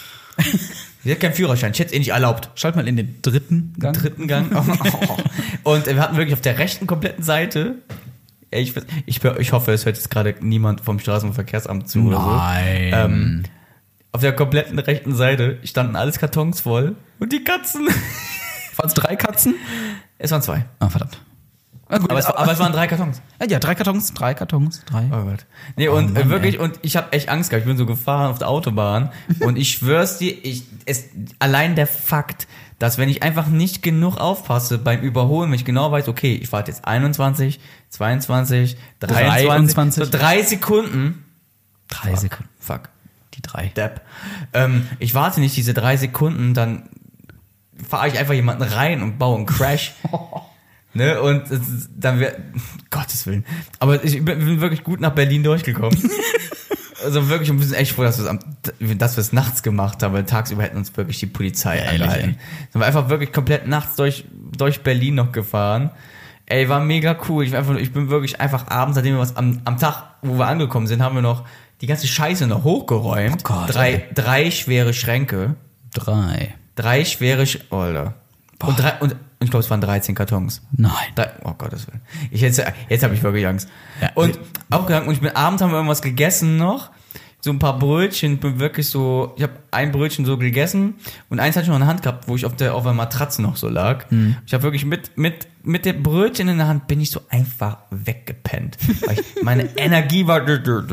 Sie hat keinen Führerschein, ich hätte es nicht erlaubt. Schalt mal in den 3. Gang. 3. Gang. Und wir hatten wirklich auf der rechten kompletten Seite, ich hoffe, es hört jetzt gerade niemand vom Straßenverkehrsamt zu oder so. Nein. Auf der kompletten rechten Seite standen alles Kartons voll und die Katzen. Waren es 3 Katzen? Es waren 2. Ah, verdammt. Gut, aber es waren 3 Kartons. Ja, 3 Kartons. Oh Gott. Nee, und Mann, wirklich, ey. und ich habe echt Angst gehabt. Ich bin so gefahren auf der Autobahn und ich schwör's dir, allein der Fakt, dass wenn ich einfach nicht genug aufpasse beim Überholen, wenn ich genau weiß, okay, ich warte jetzt 21, 22, 23, so 3 Sekunden. 3 Sekunden. Fuck. Die 3. Depp. Ich warte nicht diese 3 Sekunden, dann fahre ich einfach jemanden rein und baue einen Crash. Ne, und dann wäre, Gottes Willen. Aber ich bin wirklich gut nach Berlin durchgekommen. Also wirklich, wir sind echt froh, dass wir es nachts gemacht haben, weil tagsüber hätten uns wirklich die Polizei angehalten. Sind wir einfach wirklich komplett nachts durch Berlin noch gefahren. Ey, war mega cool. Ich bin wirklich einfach abends, nachdem wir am Tag, wo wir angekommen sind, haben wir noch die ganze Scheiße noch hochgeräumt. Oh Gott, drei schwere Schränke. 3. 3 schwere Alter. Und ich glaube, es waren 13 Kartons. Nein. Oh Gottes Willen. Jetzt habe ich wirklich Angst. Ja. Und abgegangen, und abends haben wir irgendwas gegessen noch. So ein paar Brötchen, ich habe ein Brötchen so gegessen und eins hatte ich noch in der Hand gehabt, wo ich auf der Matratze noch so lag. Ich habe wirklich mit dem Brötchen in der Hand bin ich so einfach weggepennt. Weil meine Energie war,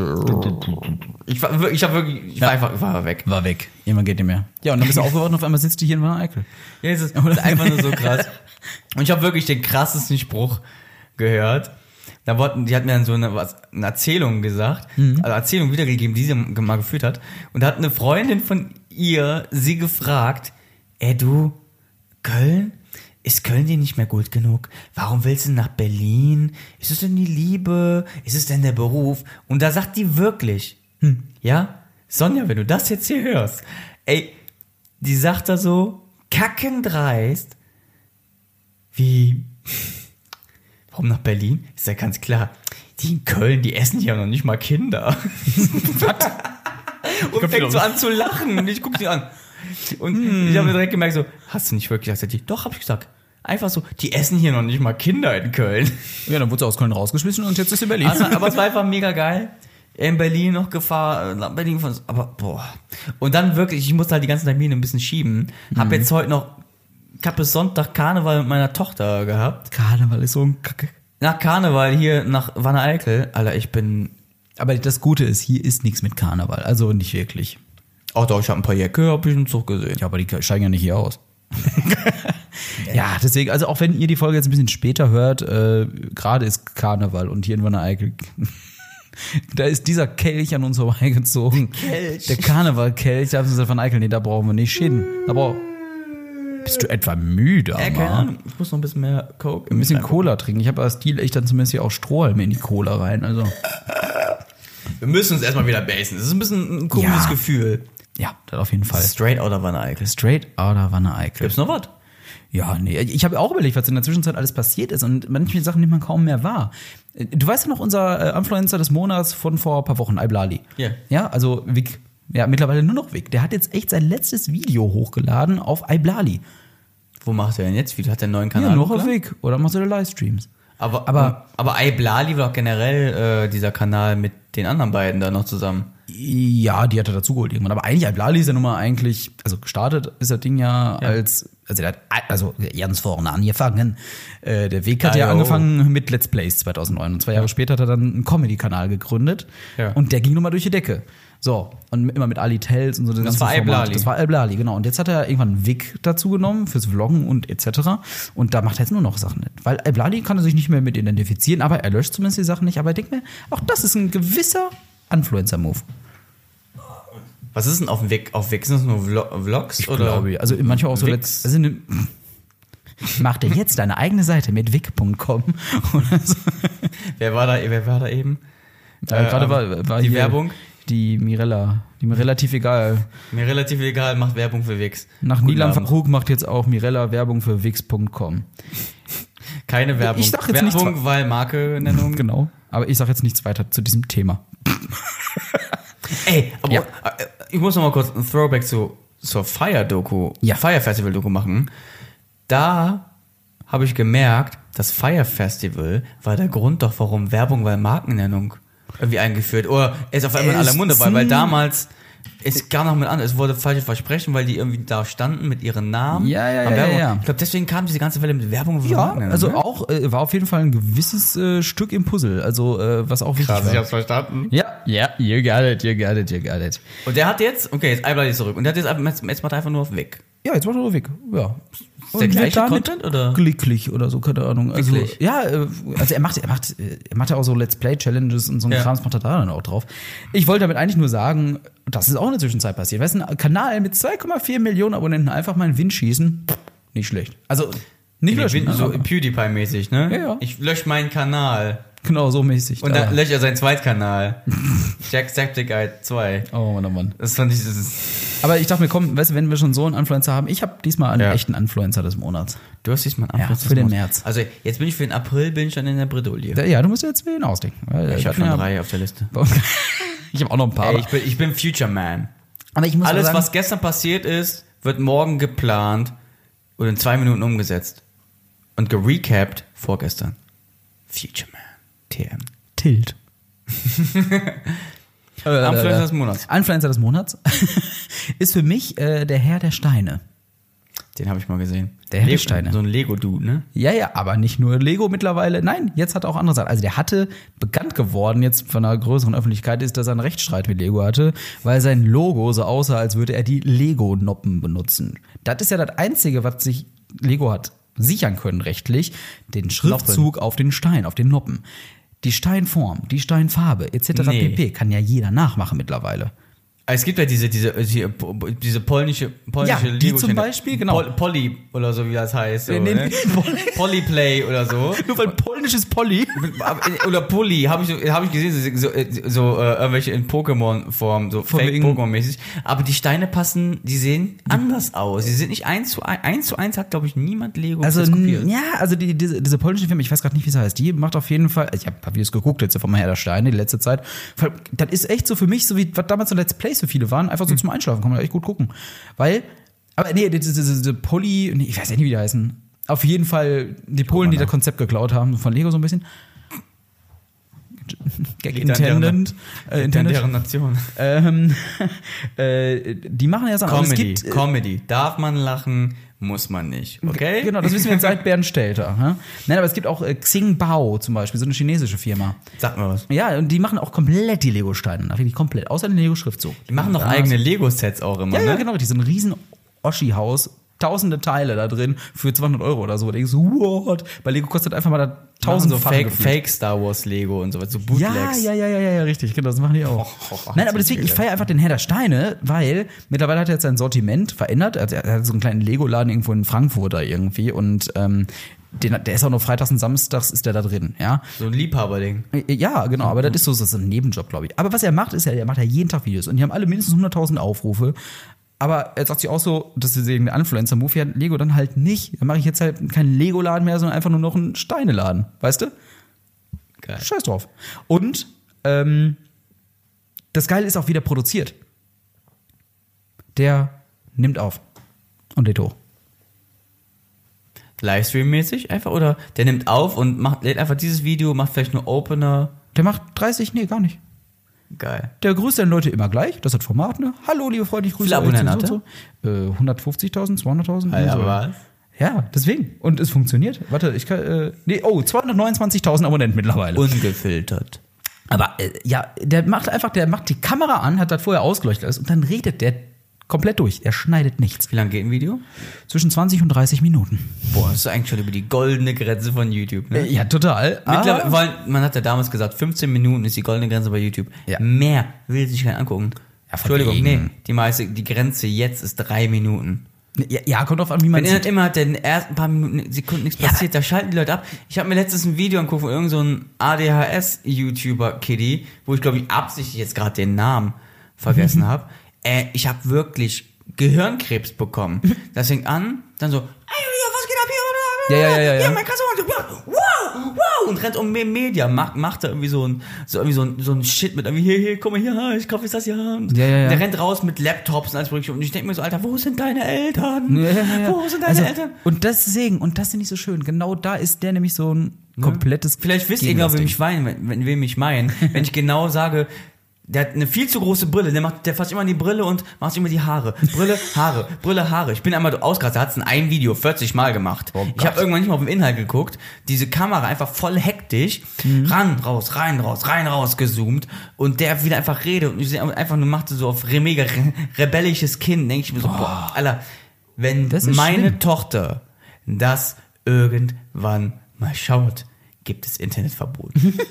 ich war einfach weg. War weg. Immer geht nicht mehr. Ja, und dann bist du aufgewacht und auf einmal sitzt du hier in Wanne Eickel. Ja, es ist einfach nur so krass. Und ich habe wirklich den krassesten Spruch gehört. Die hat mir dann so eine Erzählung gesagt, also Erzählung wiedergegeben, die sie mal geführt hat. Und da hat eine Freundin von ihr sie gefragt, du, Köln? Ist Köln dir nicht mehr gut genug? Warum willst du nach Berlin? Ist es denn die Liebe? Ist es denn der Beruf? Und da sagt die wirklich, ja, Sonja, wenn du das jetzt hier hörst, die sagt da so, kackendreist, wie... Warum nach Berlin? Ist ja ganz klar. Die in Köln, die essen ja noch nicht mal Kinder. Und fängt so an zu lachen. Und ich gucke sie an. Und ich habe mir direkt gemerkt, so, hast du nicht wirklich gesagt? Doch, habe ich gesagt. Einfach so, die essen hier noch nicht mal Kinder in Köln. Ja, dann wurde sie aus Köln rausgeschmissen und jetzt ist sie in Berlin. Also, aber es war einfach mega geil. In Berlin noch gefahren, nach Berlin von, aber boah. Und dann wirklich, ich musste halt die ganzen Termine ein bisschen schieben. Hab jetzt heute noch, ich habe bis Sonntag Karneval mit meiner Tochter gehabt. Karneval ist so ein Kacke. Nach Karneval hier nach Wanne Eickel. Alter, Aber das Gute ist, hier ist nichts mit Karneval. Also nicht wirklich. Ach doch, ich habe ein paar Jäcke, habe ich im Zug gesehen. Ja, aber die steigen ja nicht hier aus. Ja, deswegen, also auch wenn ihr die Folge jetzt ein bisschen später hört, gerade ist Karneval und hier in Wanne Eickel, da ist dieser Kelch an uns vorbeigezogen. Der Karneval-Kelch, da haben sie gesagt, Wanne Eickel, nee, da brauchen wir nicht hin. Bist du etwa müde, keine Ahnung. Ich muss noch ein bisschen mehr Coke. Ein bisschen Cola trinken. Ich habe als Stil echt dann zumindest hier auch Strohhalme in die Cola rein. Also. Wir müssen uns erstmal wieder basen. Das ist ein bisschen ein komisches Gefühl. Ja, das auf jeden Fall. Straight out of Wanne Eickel. Straight out of Wanne Eickel. Gibt's noch was? Ja, nee. Ich habe auch überlegt, was in der Zwischenzeit alles passiert ist. Und manche Sachen nimmt man kaum mehr wahr. Du weißt ja noch, unser Influencer des Monats von vor ein paar Wochen, Iblali. Yeah. Ja, also Vic. Ja, mittlerweile nur noch Vic. Der hat jetzt echt sein letztes Video hochgeladen auf Iblali. Wo macht er denn jetzt? Wie hat er einen neuen Kanal? Ja, noch auf Vic. Oder macht er Livestreams. Aber Iblali war doch generell dieser Kanal mit den anderen beiden da noch zusammen. Ja, die hat er dazugeholt irgendwann. Aber eigentlich, Iblali ist ja nun mal eigentlich, also gestartet ist das Ding ja als, der hat ganz vorne angefangen. Der Weg hat ja angefangen mit Let's Plays 2009. Und 2 Jahre später hat er dann einen Comedy-Kanal gegründet. Ja. Und der ging nun mal durch die Decke. So, und immer mit Ali Tells und so. Das war Iblali. Das war Iblali, genau. Und jetzt hat er irgendwann Vic dazu genommen fürs Vloggen und etc. Und da macht er jetzt nur noch Sachen. Weil Iblali kann er sich nicht mehr mit identifizieren, aber er löscht zumindest die Sachen nicht. Aber ich denke mir, auch das ist ein gewisser Influencer-Move. Was ist denn auf Vic? Auf Vic sind das nur Vlogs? Ich glaube, also manchmal auch so macht er jetzt eine eigene Seite mit vic.com oder so. Wer war da eben? Gerade war die hier Werbung. Die Mirella. Die mir relativ egal. Mir relativ egal, macht Werbung für Wix. Nach Nilam Farouk macht jetzt auch Mirella Werbung für Wix.com. Keine Werbung. Ich sag jetzt Werbung, nichts, weil Marke-Nennung. Genau. Aber ich sag jetzt nichts weiter zu diesem Thema. Ey, aber ich muss noch mal kurz ein Throwback zur Fire-Doku, Fire-Festival-Doku machen. Da habe ich gemerkt, das Fire-Festival war der Grund doch, warum Werbung, weil Markennennung irgendwie eingeführt. Oder ist auf einmal in aller Munde, weil damals Es kam noch mit an, es wurde falsche Versprechen, weil die irgendwie da standen mit ihren Namen. Ja. Ich glaube, deswegen kam diese ganze Welle mit Werbung. Ja, also auch war auf jeden Fall ein gewisses Stück im Puzzle, also was auch wichtig war. Ich hab's verstanden. Ja, you got it. Und der hat jetzt, okay, jetzt einmal zurück. Und der hat jetzt macht er einfach nur auf weg. Ja, jetzt macht er weg. Ja. Ist der gleiche Content oder? Glücklich oder so, keine Ahnung. Also, Glücklich. ja, also er macht ja auch so Let's Play Challenges und so ein Krams macht er da dann auch drauf. Ich wollte damit eigentlich nur sagen, das ist auch in der Zwischenzeit passiert. Weißt du, ein Kanal mit 2,4 Millionen Abonnenten einfach mal in den Wind schießen, nicht schlecht. Also, nicht löschen. So PewDiePie-mäßig, ne? Ja. Ich lösche meinen Kanal. Genau, so mäßig. Und dann löscht er seinen Zweitkanal. Jacksepticeye 2. Oh Mann. Das fand ich, Aber ich dachte mir, komm, weißt du, wenn wir schon so einen Influencer haben, ich habe diesmal einen echten Influencer des Monats. Du hast diesmal einen Influencer für den März. Also jetzt bin ich für den April, bin ich dann in der Bredouille. Ja, du musst jetzt wen ausdenken. Ich habe schon 3 auf der Liste. Ich habe auch noch ein paar. Ey, ich bin Future Man. Aber ich muss Alles, sagen, was gestern passiert ist, wird morgen geplant und in 2 Minuten umgesetzt. Und gerecapt vorgestern. Future Man. TM. Tilt. Influencer des Monats. Influencer des Monats ist für mich der Herr der Steine. Den habe ich mal gesehen. Der Herr der Steine. So ein Lego-Dude, ne? Ja, aber nicht nur Lego mittlerweile. Nein, jetzt hat er auch andere Sachen. Also der hatte bekannt geworden jetzt von einer größeren Öffentlichkeit ist, dass er einen Rechtsstreit mit Lego hatte, weil sein Logo so aussah, als würde er die Lego-Noppen benutzen. Das ist ja das Einzige, was sich Lego hat sichern können rechtlich, den Schriftzug auf den Stein, auf den Noppen. Die Steinform, die Steinfarbe etc. pp. Kann ja jeder nachmachen mittlerweile. Es gibt ja diese polnische die zum Beispiel, genau. Poly oder so, wie das heißt. So, Nee. ne? Polyplay oder so. Nur weil polnisches Poly. Oder Poly, habe ich gesehen, so irgendwelche in Pokémon-Form, so Von Fake wegen- Pokémon-mäßig. Aber die Steine passen, die sehen anders aus. Die sind nicht 1:1 hat, glaube ich, niemand Lego Also, kopiert. ja, also diese polnische Firma, ich weiß gerade nicht, wie sie heißt, die macht auf jeden Fall, ich habe Videos geguckt jetzt von Herr der Steine die letzte Zeit, das ist echt so für mich, so wie was damals so Let's Plays für viele waren, einfach so zum Einschlafen, kann man echt gut gucken. Weil, aber nee, diese Poly, nee, ich weiß ja nicht, wie die heißen. Auf jeden Fall die Polen, die das Konzept geklaut haben, von Lego so ein bisschen. Gag intended. In deren Nation. Die machen ja Sachen. Comedy. Darf man lachen, muss man nicht. Okay? Genau, das wissen wir jetzt seit Bernd Stelter. Nein, aber es gibt auch Xingbao zum Beispiel, so eine chinesische Firma. Sag mal was. Ja, und die machen auch komplett die Lego-Steine, wirklich komplett, außer den Lego-Schriftzug. Die machen doch eigene Lego-Sets auch immer, Ja, ne? ja, genau, die sind ein riesen Oschi-Haus, tausende Teile da drin für 200 € oder so. Da denkst du, what? Bei Lego kostet einfach mal da Tausend so tausendfache Fake Star Wars Lego und so was, so Bootlegs. Ja, richtig, genau, das machen die auch. Nein, aber deswegen, ich feiere einfach den Herr der Steine, weil mittlerweile hat er jetzt sein Sortiment verändert. Also er hat so einen kleinen Lego-Laden irgendwo in Frankfurt da irgendwie und der ist auch nur freitags und samstags ist der da drin, ja. So ein Liebhaberding. Ja, genau, aber das ist ein Nebenjob, glaube ich. Aber was er macht, ist er macht ja jeden Tag Videos und die haben alle mindestens 100.000 Aufrufe. Aber er sagt sich auch so, das ist eben der Influencer-Move, ja, Lego dann halt nicht. Dann mache ich jetzt halt keinen Lego-Laden mehr, sondern einfach nur noch einen Steineladen, weißt du? Geil. Scheiß drauf. Und das Geile ist auch, wie der produziert. Der nimmt auf und lädt hoch. Livestream-mäßig einfach? Oder der nimmt auf und lädt einfach dieses Video, macht vielleicht nur Opener. Der macht 30, nee, gar nicht. Geil. Der grüßt dann Leute immer gleich, das hat Format, ne? Hallo, liebe Freunde, ich grüße Viele euch. Abonnenten hat so. 150.000, 200.000. Alter, so. was? Ja, deswegen. Und es funktioniert. Warte, ich kann, 229.000 Abonnenten mittlerweile. Ungefiltert. Aber der macht die Kamera an, hat das vorher ausgeleuchtet alles und dann redet der komplett durch. Er schneidet nichts. Wie lange geht ein Video? Zwischen 20 und 30 Minuten. Boah, das ist eigentlich schon über die goldene Grenze von YouTube, ne? Ja, total. Mittlerweile, man hat ja damals gesagt, 15 Minuten ist die goldene Grenze bei YouTube. Ja. Mehr will sich keiner angucken. Ja, von Entschuldigung, wegen. nee, die Grenze jetzt ist 3 Minuten. Ja, kommt drauf an, wie man Wenn sieht. immer den ersten paar Sekunden nichts passiert, da schalten die Leute ab. Ich habe mir letztens ein Video angeguckt von irgendeinem so einem ADHS-YouTuber-Kiddy, wo ich glaube ich absichtlich jetzt gerade den Namen vergessen habe. Ich habe wirklich Gehirnkrebs bekommen. Das fängt an, dann so, was geht ab hier? Ja. mein Kasson, wow, und rennt um Media, macht da irgendwie so ein Shit mit irgendwie, hier, guck mal hier, ich kaufe jetzt das hier. Und Ja. der rennt raus mit Laptops und alles mögliche. Und ich denke mir so, Alter, wo sind deine Eltern? Ja. Wo sind deine Eltern? Und deswegen, und das finde ich so schön, genau da ist der nämlich so ein komplettes Vielleicht wisst ihr genau, wen ich meine, wenn ich genau sage, Der hat eine viel zu große Brille. Der fasst immer in die Brille und macht sich immer die Haare. Brille, Haare, Brille, Haare. Ich bin einmal ausgerastet. Er hat es in einem Video 40 Mal gemacht. Oh ich habe irgendwann nicht mal auf den Inhalt geguckt. Diese Kamera einfach voll hektisch. Ran, raus, rein, raus gezoomt. Und der wieder einfach redet. Und ich sehe einfach nur machte so auf mega rebellisches Kind. Denke ich mir so, boah, Alter, wenn meine schlimm. Tochter das irgendwann mal schaut, gibt es Internetverbot.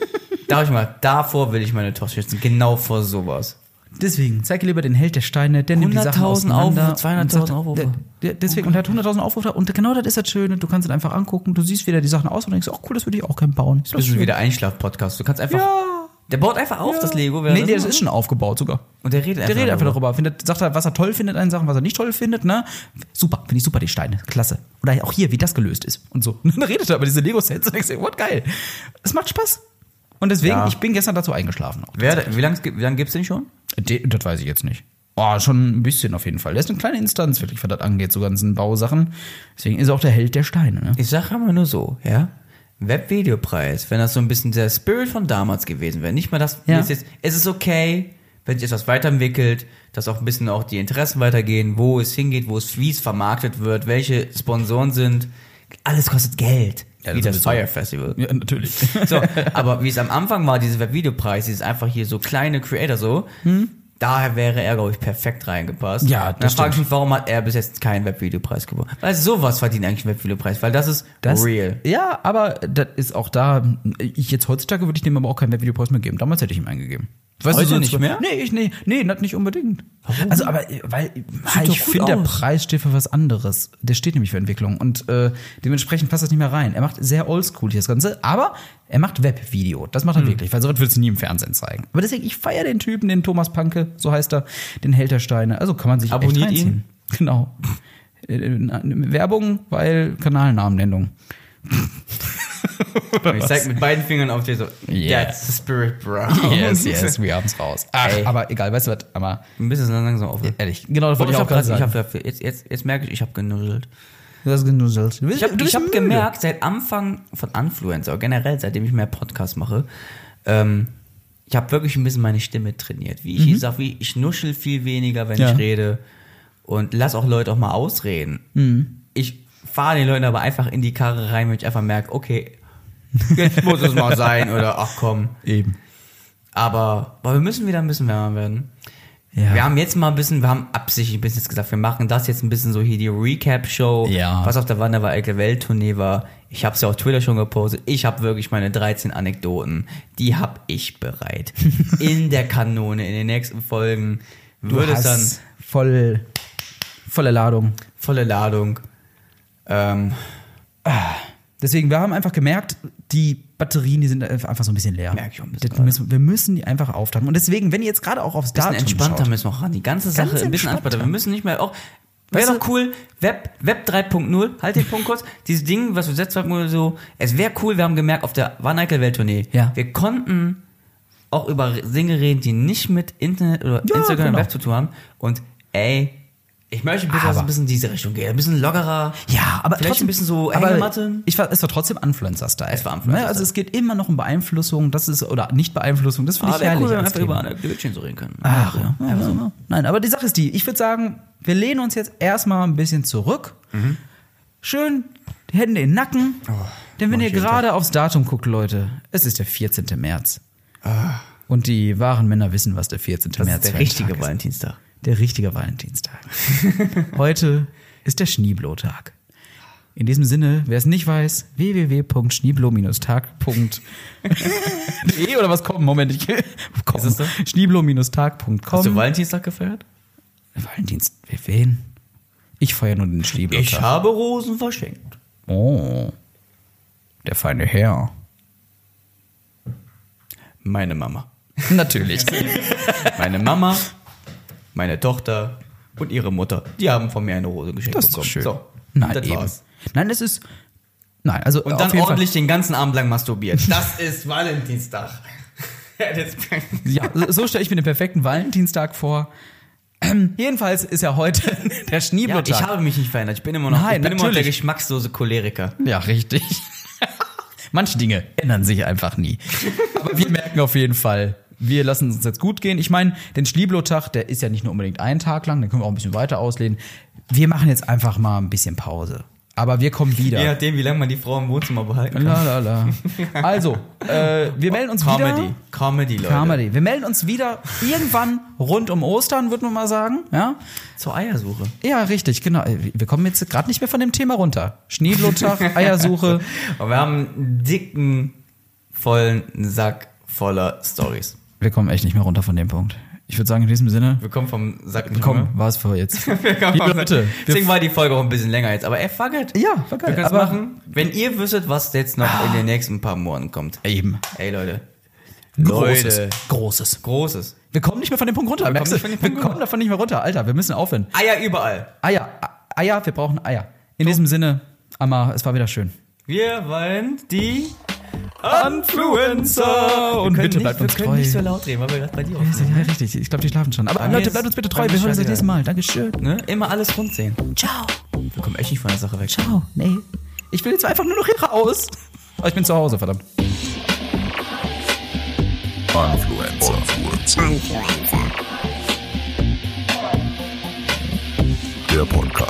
Davor will ich meine Tochter schützen. Genau vor sowas. Deswegen, zeig ihr lieber den Held der Steine, der nimmt die Sachen 100.000 auseinander. Aufrufe, 200.000 Aufrufe. Deswegen, und er hat 100.000 Aufrufe und genau das ist das Schöne. Du kannst es einfach angucken, du siehst wieder die Sachen aus und denkst, oh cool, das würde ich auch gerne bauen. Ist Das ist schön. wieder Einschlaf-Podcast. Du kannst einfach... Ja. Der baut einfach auf, das Lego. Nee, das ist schon aufgebaut sogar. Und der redet Der redet einfach darüber. Sagt er, was er toll findet an Sachen, was er nicht toll findet, ne? Super, finde ich super, die Steine. Klasse. Oder auch hier, wie das gelöst ist und so. Und dann redet er über diese Lego-Sets und denkst dir, what, geil. Es macht Spaß. Und deswegen, ich bin gestern dazu eingeschlafen. Auch Wie lange gibt's den schon? Das weiß ich jetzt nicht. Oh, schon ein bisschen auf jeden Fall. Der ist eine kleine Instanz, wirklich, was das angeht, so ganzen Bausachen. Deswegen ist er auch der Held der Steine, ne? Ich sag immer nur so, ja? Webvideopreis, wenn das so ein bisschen der Spirit von damals gewesen wäre. Nicht mal das, Ja. es ist okay, wenn sich etwas weiterentwickelt, dass auch ein bisschen auch die Interessen weitergehen, wo es hingeht, wie es vermarktet wird, welche Sponsoren sind. Alles kostet Geld. Ja, wie das sowieso. Fire Festival. Ja, natürlich. So, aber wie es am Anfang war, dieses Webvideopreis, dieses einfach hier so kleine Creator so, daher wäre er, glaube ich, perfekt reingepasst. Ja, Und dann das frage ich stimmt. mich, warum hat er bis jetzt keinen Webvideopreis gewonnen? Weil sowas verdient eigentlich ein Webvideopreis, weil das ist real. Ja, aber das ist auch da, jetzt heutzutage würde ich dem aber auch keinen Webvideopreis mehr geben. Damals hätte ich ihm einen gegeben. Weißt Heute so nicht mehr? Nee, das nicht unbedingt. Warum? Also, aber, weil doch ich gut finde, der aus. Preis steht für was anderes. Der steht nämlich für Entwicklung und dementsprechend passt das nicht mehr rein. Er macht sehr oldschool das Ganze, aber er macht Webvideo. Das macht er wirklich, weil sowas würdest du nie im Fernsehen zeigen. Aber deswegen, ich feiere den Typen, den Thomas Panke, so heißt er, den Held der Steine. Also kann man sich Abonniert echt reinziehen. Genau. Werbung, weil Kanalnamennennung. Ich zeig mit beiden Fingern auf dir so, Yeah. that's the spirit, bro. Yes, wir haben's raus. Ach, Ey. aber egal, weißt du was, aber Ein bisschen langsam auf. ehrlich, genau das wollte ich auch gerade sagen. Jetzt merke ich habe genuddelt. Du hast genuschelt. Ich hab gemerkt, seit Anfang von Influencer, generell, seitdem ich mehr Podcasts mache, ich habe wirklich ein bisschen meine Stimme trainiert. Wie ich sag, ich nuschel viel weniger, wenn Ja. ich rede und lass auch Leute auch mal ausreden. Ich fahre den Leuten aber einfach in die Karre rein, wenn ich einfach merke, okay, jetzt muss es mal sein oder ach komm. Eben. Aber wir müssen wieder ein bisschen wärmer werden. Ja. Wir haben jetzt mal wir haben absichtlich ein bisschen jetzt gesagt, wir machen das jetzt ein bisschen so hier die Recap-Show, Ja. was auf der Wanderwald Welttournee war. Ich habe es ja auf Twitter schon gepostet. Ich habe wirklich meine 13 Anekdoten, die habe ich bereit. In der Kanone, in den nächsten Folgen würde es dann volle Ladung. volle Ladung. Deswegen, wir haben einfach gemerkt, die Batterien, die sind einfach so ein bisschen leer. Merk ich auch ein bisschen Wir müssen die einfach auftanken. Und deswegen, wenn ihr jetzt gerade auch aufs Bisschen Datum entspannter schaut, müssen wir auch ran. Die ganze Sache ein bisschen entspannter. entspannter. Wir müssen nicht mehr auch. Weißt Wäre du- doch cool, Web 3.0, halt den Punkt kurz, dieses Ding, was wir jetzt haben, so, es wäre cool, wir haben gemerkt, auf der Wanderwald-Tournee, Ja. wir konnten auch über Dinge reden, die nicht mit Internet oder Ja, Instagram genau. und Web zu tun haben. Und ey, ich möchte bitte, dass es Aber- ein bisschen in diese Richtung geht. Ein bisschen lockerer. ja, aber Vielleicht trotzdem, ein bisschen so aber Hängematte. es war trotzdem Influencer-Style. Es war Influencer-Style. Also es geht immer noch um Beeinflussung, das ist, oder nicht Beeinflussung, das finde ich wäre herrlich. cool, wenn wir als einfach über Thema. Anekdötchen so reden können. Ach, ja. Nein, aber die Sache ist die, ich würde sagen, wir lehnen uns jetzt erstmal ein bisschen zurück. Schön die Hände in den Nacken. Denn wenn ihr gerade aufs Datum guckt, Leute, es ist der 14. März. Und die wahren Männer wissen, was der 14. Das März ist der für ein richtige Tag ist. Valentinstag. Der richtige Valentinstag. Heute ist der Schneeblo-Tag. In diesem Sinne, wer es nicht weiß, www.schneeblo-tag.de oder was kommt? Moment, ich komm. Ist es so? Schneeblo-tag.com. Hast du Valentinstag gefeiert? Valentinstag, wen? Ich feiere nur den Schneeblo-Tag. Ich habe Rosen verschenkt. Oh, der feine Herr. Meine Mama. Natürlich. Meine Mama, meine Tochter und ihre Mutter, die haben von mir eine Rose geschenkt Das ist doch bekommen. schön. So, Nein, das eben. war's. Nein, es ist. Nein, also. Und auf dann jeden ordentlich den ganzen Abend lang masturbiert. Das ist Valentinstag. Ja, so stelle ich mir den perfekten Valentinstag vor. Jedenfalls ist ja heute der Ja, Schneeblo-Tag. ich habe mich nicht verändert. Ich bin immer noch, Nein, ich bin immer noch der natürlich. geschmackslose Choleriker. Ja, richtig. Manche Dinge ändern sich einfach nie. Aber wir merken auf jeden Fall, wir lassen es uns jetzt gut gehen. Ich meine, den Schlieblo-Tag, der ist ja nicht nur unbedingt einen Tag lang, den können wir auch ein bisschen weiter auslehnen. Wir machen jetzt einfach mal ein bisschen Pause. Aber wir kommen wieder. Je nachdem, wie lange man die Frau im Wohnzimmer behalten kann. La. Also, wir melden uns wieder. Comedy, Leute. Comedy. Wir melden uns wieder irgendwann rund um Ostern, würde man mal sagen. Ja? Zur Eiersuche. Ja, richtig, genau. Wir kommen jetzt gerade nicht mehr von dem Thema runter. Schneeblotag, Eiersuche. Und wir haben einen dicken, vollen Sack voller Stories. Wir kommen echt nicht mehr runter von dem Punkt. Ich würde sagen, in diesem Sinne. Wir kommen vom Sack nicht Komm, mehr. war es für jetzt. Liebe Leute. Deswegen war die Folge auch ein bisschen länger jetzt. Aber fuck it. Ja, war geil. Wir können es machen, wenn ihr wüsstet, was jetzt noch in den nächsten paar Monaten kommt. Eben. Ey, Leute. Großes. Wir kommen nicht mehr von dem Punkt runter. Wir kommen davon nicht mehr runter. Alter, wir müssen aufhören. Eier überall. Eier, wir brauchen Eier. In diesem Sinne, Amma, es war wieder schön. Wir wollen die Influencer. Und bitte bleibt uns treu. Wir können nicht so laut reden, weil wir gerade bei dir aufnehmen. Ja, richtig. Ich glaube, die schlafen schon. Aber Leute, bleibt uns bitte treu. Wir hören uns das nächste Mal. Dankeschön. Ne? Immer alles rund sehen. Ciao. Wir kommen echt nicht von der Sache weg. Ciao. Nee. Ich will jetzt einfach nur noch hier raus. Aber ich bin zu Hause, verdammt. Influencer. Der Podcast.